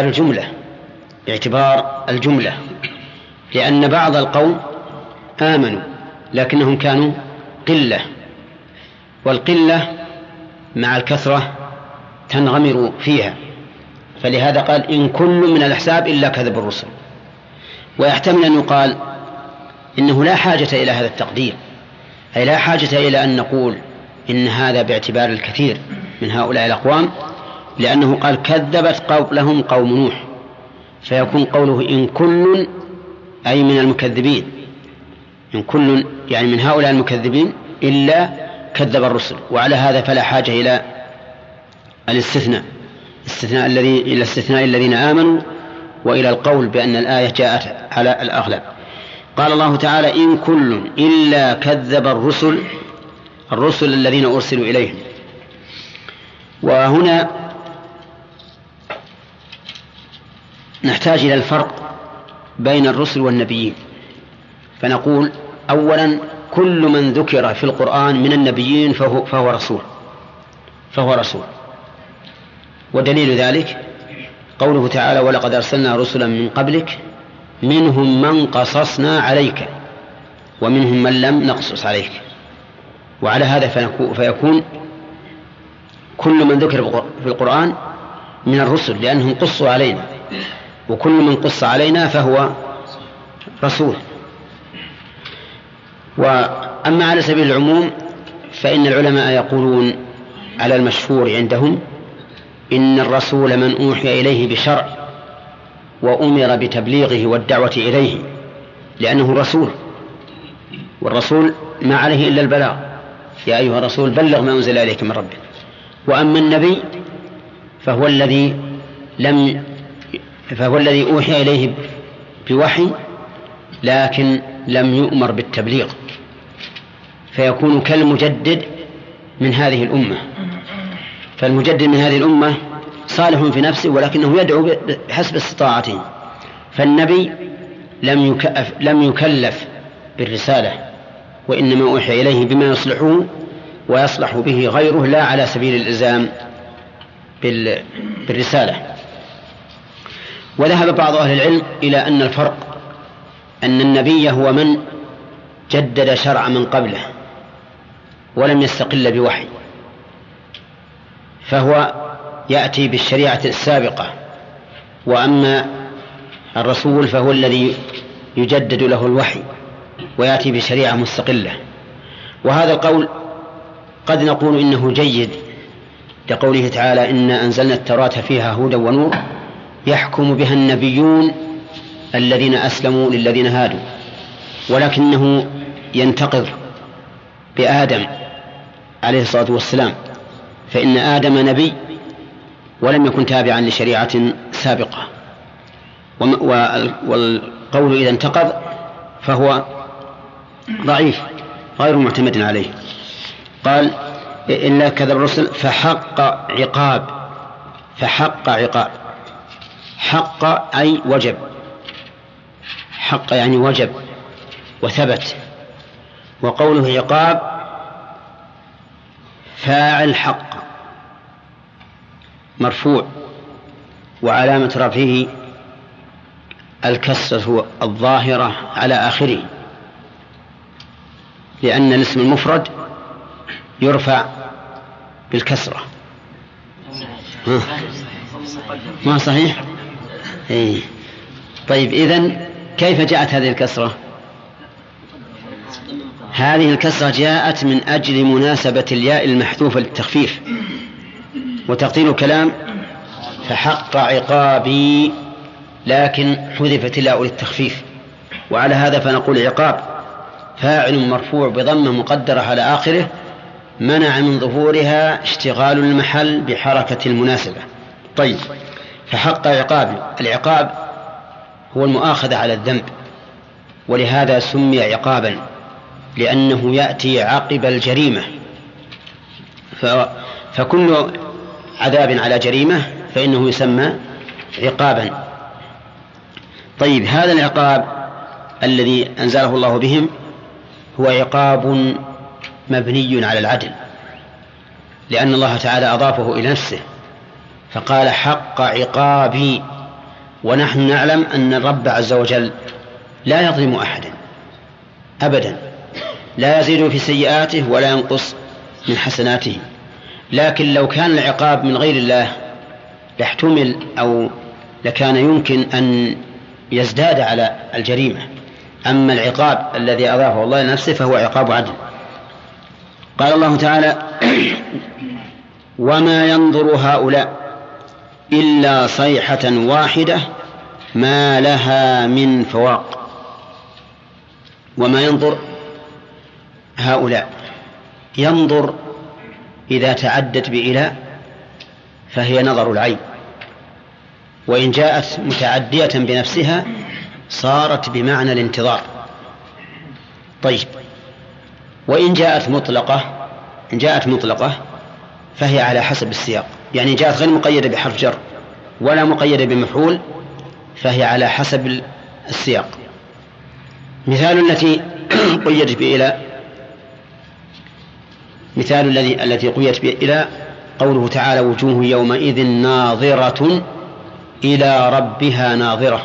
[SPEAKER 2] باعتبار الجملة، لأن بعض القوم آمنوا لكنهم كانوا قلة، والقلة مع الكثرة تنغمر فيها، فلهذا قال إن كل من الأحزاب إلا كذب الرسل. ويحتمل أن يقال إنه لا حاجة إلى هذا التقدير، أي لا حاجة إلى أن نقول إن هذا باعتبار الكثير من هؤلاء الأقوام، لأنه قال كذبت قبلهم قوم نوح، فيكون قوله إن كل أي من المكذبين، إن كل يعني من هؤلاء المكذبين إلا كذب الرسل. وعلى هذا فلا حاجة إلى الاستثناء إلى استثناء الذين آمنوا، وإلى القول بأن الآية جاءت على الأغلب. قال الله تعالى إن كل إلا كذب الرسل الذين أرسلوا إليهم. وهنا نحتاج إلى الفرق بين الرسل والنبيين، فنقول أولا كل من ذكر في القرآن من النبيين فهو رسول. ودليل ذلك قوله تعالى ولقد أرسلنا رسلا من قبلك منهم من قصصنا عليك ومنهم من لم نقصص عليك. وعلى هذا فيكون كل من ذكر في القرآن من الرسل، لأنهم قصوا علينا، وكل من قص علينا فهو رسول. وأما على سبيل العموم فإن العلماء يقولون على المشهور عندهم إن الرسول من أوحي إليه بشرع وأمر بتبليغه والدعوة إليه، لأنه رسول، والرسول ما عليه إلا البلاغ، يا أيها الرسول بلغ ما أنزل إليك من ربك. وأما النبي فهو الذي أوحي إليه بوحي لكن لم يؤمر بالتبليغ، فيكون كالمجدد من هذه الأمة. فالمجدد من هذه الأمة صالح في نفسه ولكنه يدعو بحسب استطاعته، فالنبي لم يكلف بالرسالة، وإنما أوحي إليه بما يصلحه ويصلح به غيره، لا على سبيل الإلزام بالرسالة. وذهب بعض أهل العلم إلى أن الفرق أن النبي هو من جدد شرع من قبله ولم يستقل بوحي، فهو يأتي بالشريعة السابقة، وأما الرسول فهو الذي يجدد له الوحي ويأتي بشريعة مستقلة. وهذا القول قد نقول إنه جيد لقوله تعالى إنا أنزلنا التوراة فيها هدى ونور يحكم بها النبيون الذين أسلموا للذين هادوا، ولكنه ينتقض بآدم عليه الصلاة والسلام، فإن آدم نبي ولم يكن تابعا لشريعة سابقة، والقول إذا انتقض فهو ضعيف غير معتمد عليه. قال إلا كذب الرسل فحق عقاب. فحق عقاب، حق أي وجب، حق يعني وجب وثبت. وقوله عقاب فاعل حق مرفوع وعلامة رفعه الكسرة الظاهرة على آخره، لأن الاسم المفرد يرفع بالكسرة. ما صحيح؟ إيه. طيب إذن كيف جاءت هذه الكسرة؟ هذه الكسرة جاءت من أجل مناسبة الياء المحذوفة للتخفيف، وتقدير الكلام فحق عقابي، لكن حذفت الياء للتخفيف، وعلى هذا فنقول عقاب فاعل مرفوع بضمة مقدرة على آخره منع من ظهورها اشتغال المحل بحركة المناسبة. طيب فحق عقاب، العقاب هو المؤاخذة على الذنب، ولهذا سمي عقابا لأنه يأتي عقب الجريمة، فكل عذاب على جريمة فإنه يسمى عقابا. طيب هذا العقاب الذي أنزله الله بهم هو عقاب مبني على العدل، لأن الله تعالى أضافه إلى نفسه فقال حق عقابي، ونحن نعلم أن الرب عز وجل لا يظلم أحدا أبدا، لا يزيد في سيئاته ولا ينقص من حسناته. لكن لو كان العقاب من غير الله لاحتمل أو لكان يمكن أن يزداد على الجريمة، أما العقاب الذي أضافه الله لنفسه فهو عقاب عدل. قال الله تعالى وما ينظر هؤلاء إلا صيحة واحدة ما لها من فواق. وما ينظر هؤلاء، ينظر إذا تعدت بإلى فهي نظر العين، وإن جاءت متعدية بنفسها صارت بمعنى الانتظار. طيب وإن جاءت مطلقة، إن جاءت مطلقة فهي على حسب السياق، يعني جاءت غير مقيدة بحرف جر ولا مقيدة بمفعول فهي على حسب السياق. مثال التي قيدت بإلى، مثال التي قيدت بإلى قوله تعالى وجوه يومئذ ناظرة إلى ربها ناظرة،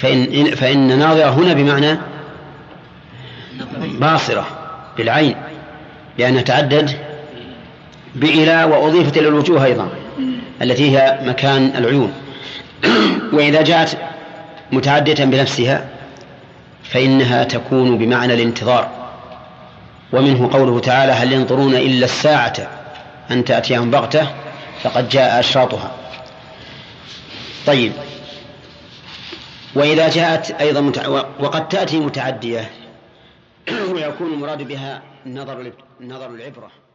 [SPEAKER 2] فإن ناظرة هنا بمعنى باصرة بالعين، لأنها تعدد بإلى وأضيفت إلى الوجوه أيضا التي هي مكان العيون. وإذا جاءت متعدية بنفسها فإنها تكون بمعنى الانتظار، ومنه قوله تعالى: هل ينظرون إلا الساعة أن تأتيهم بغتة فقد جاء أشراطها. طيب، وإذا جاءت أيضا وقد تأتي متعدية ويكون المراد بها نظر العبرة.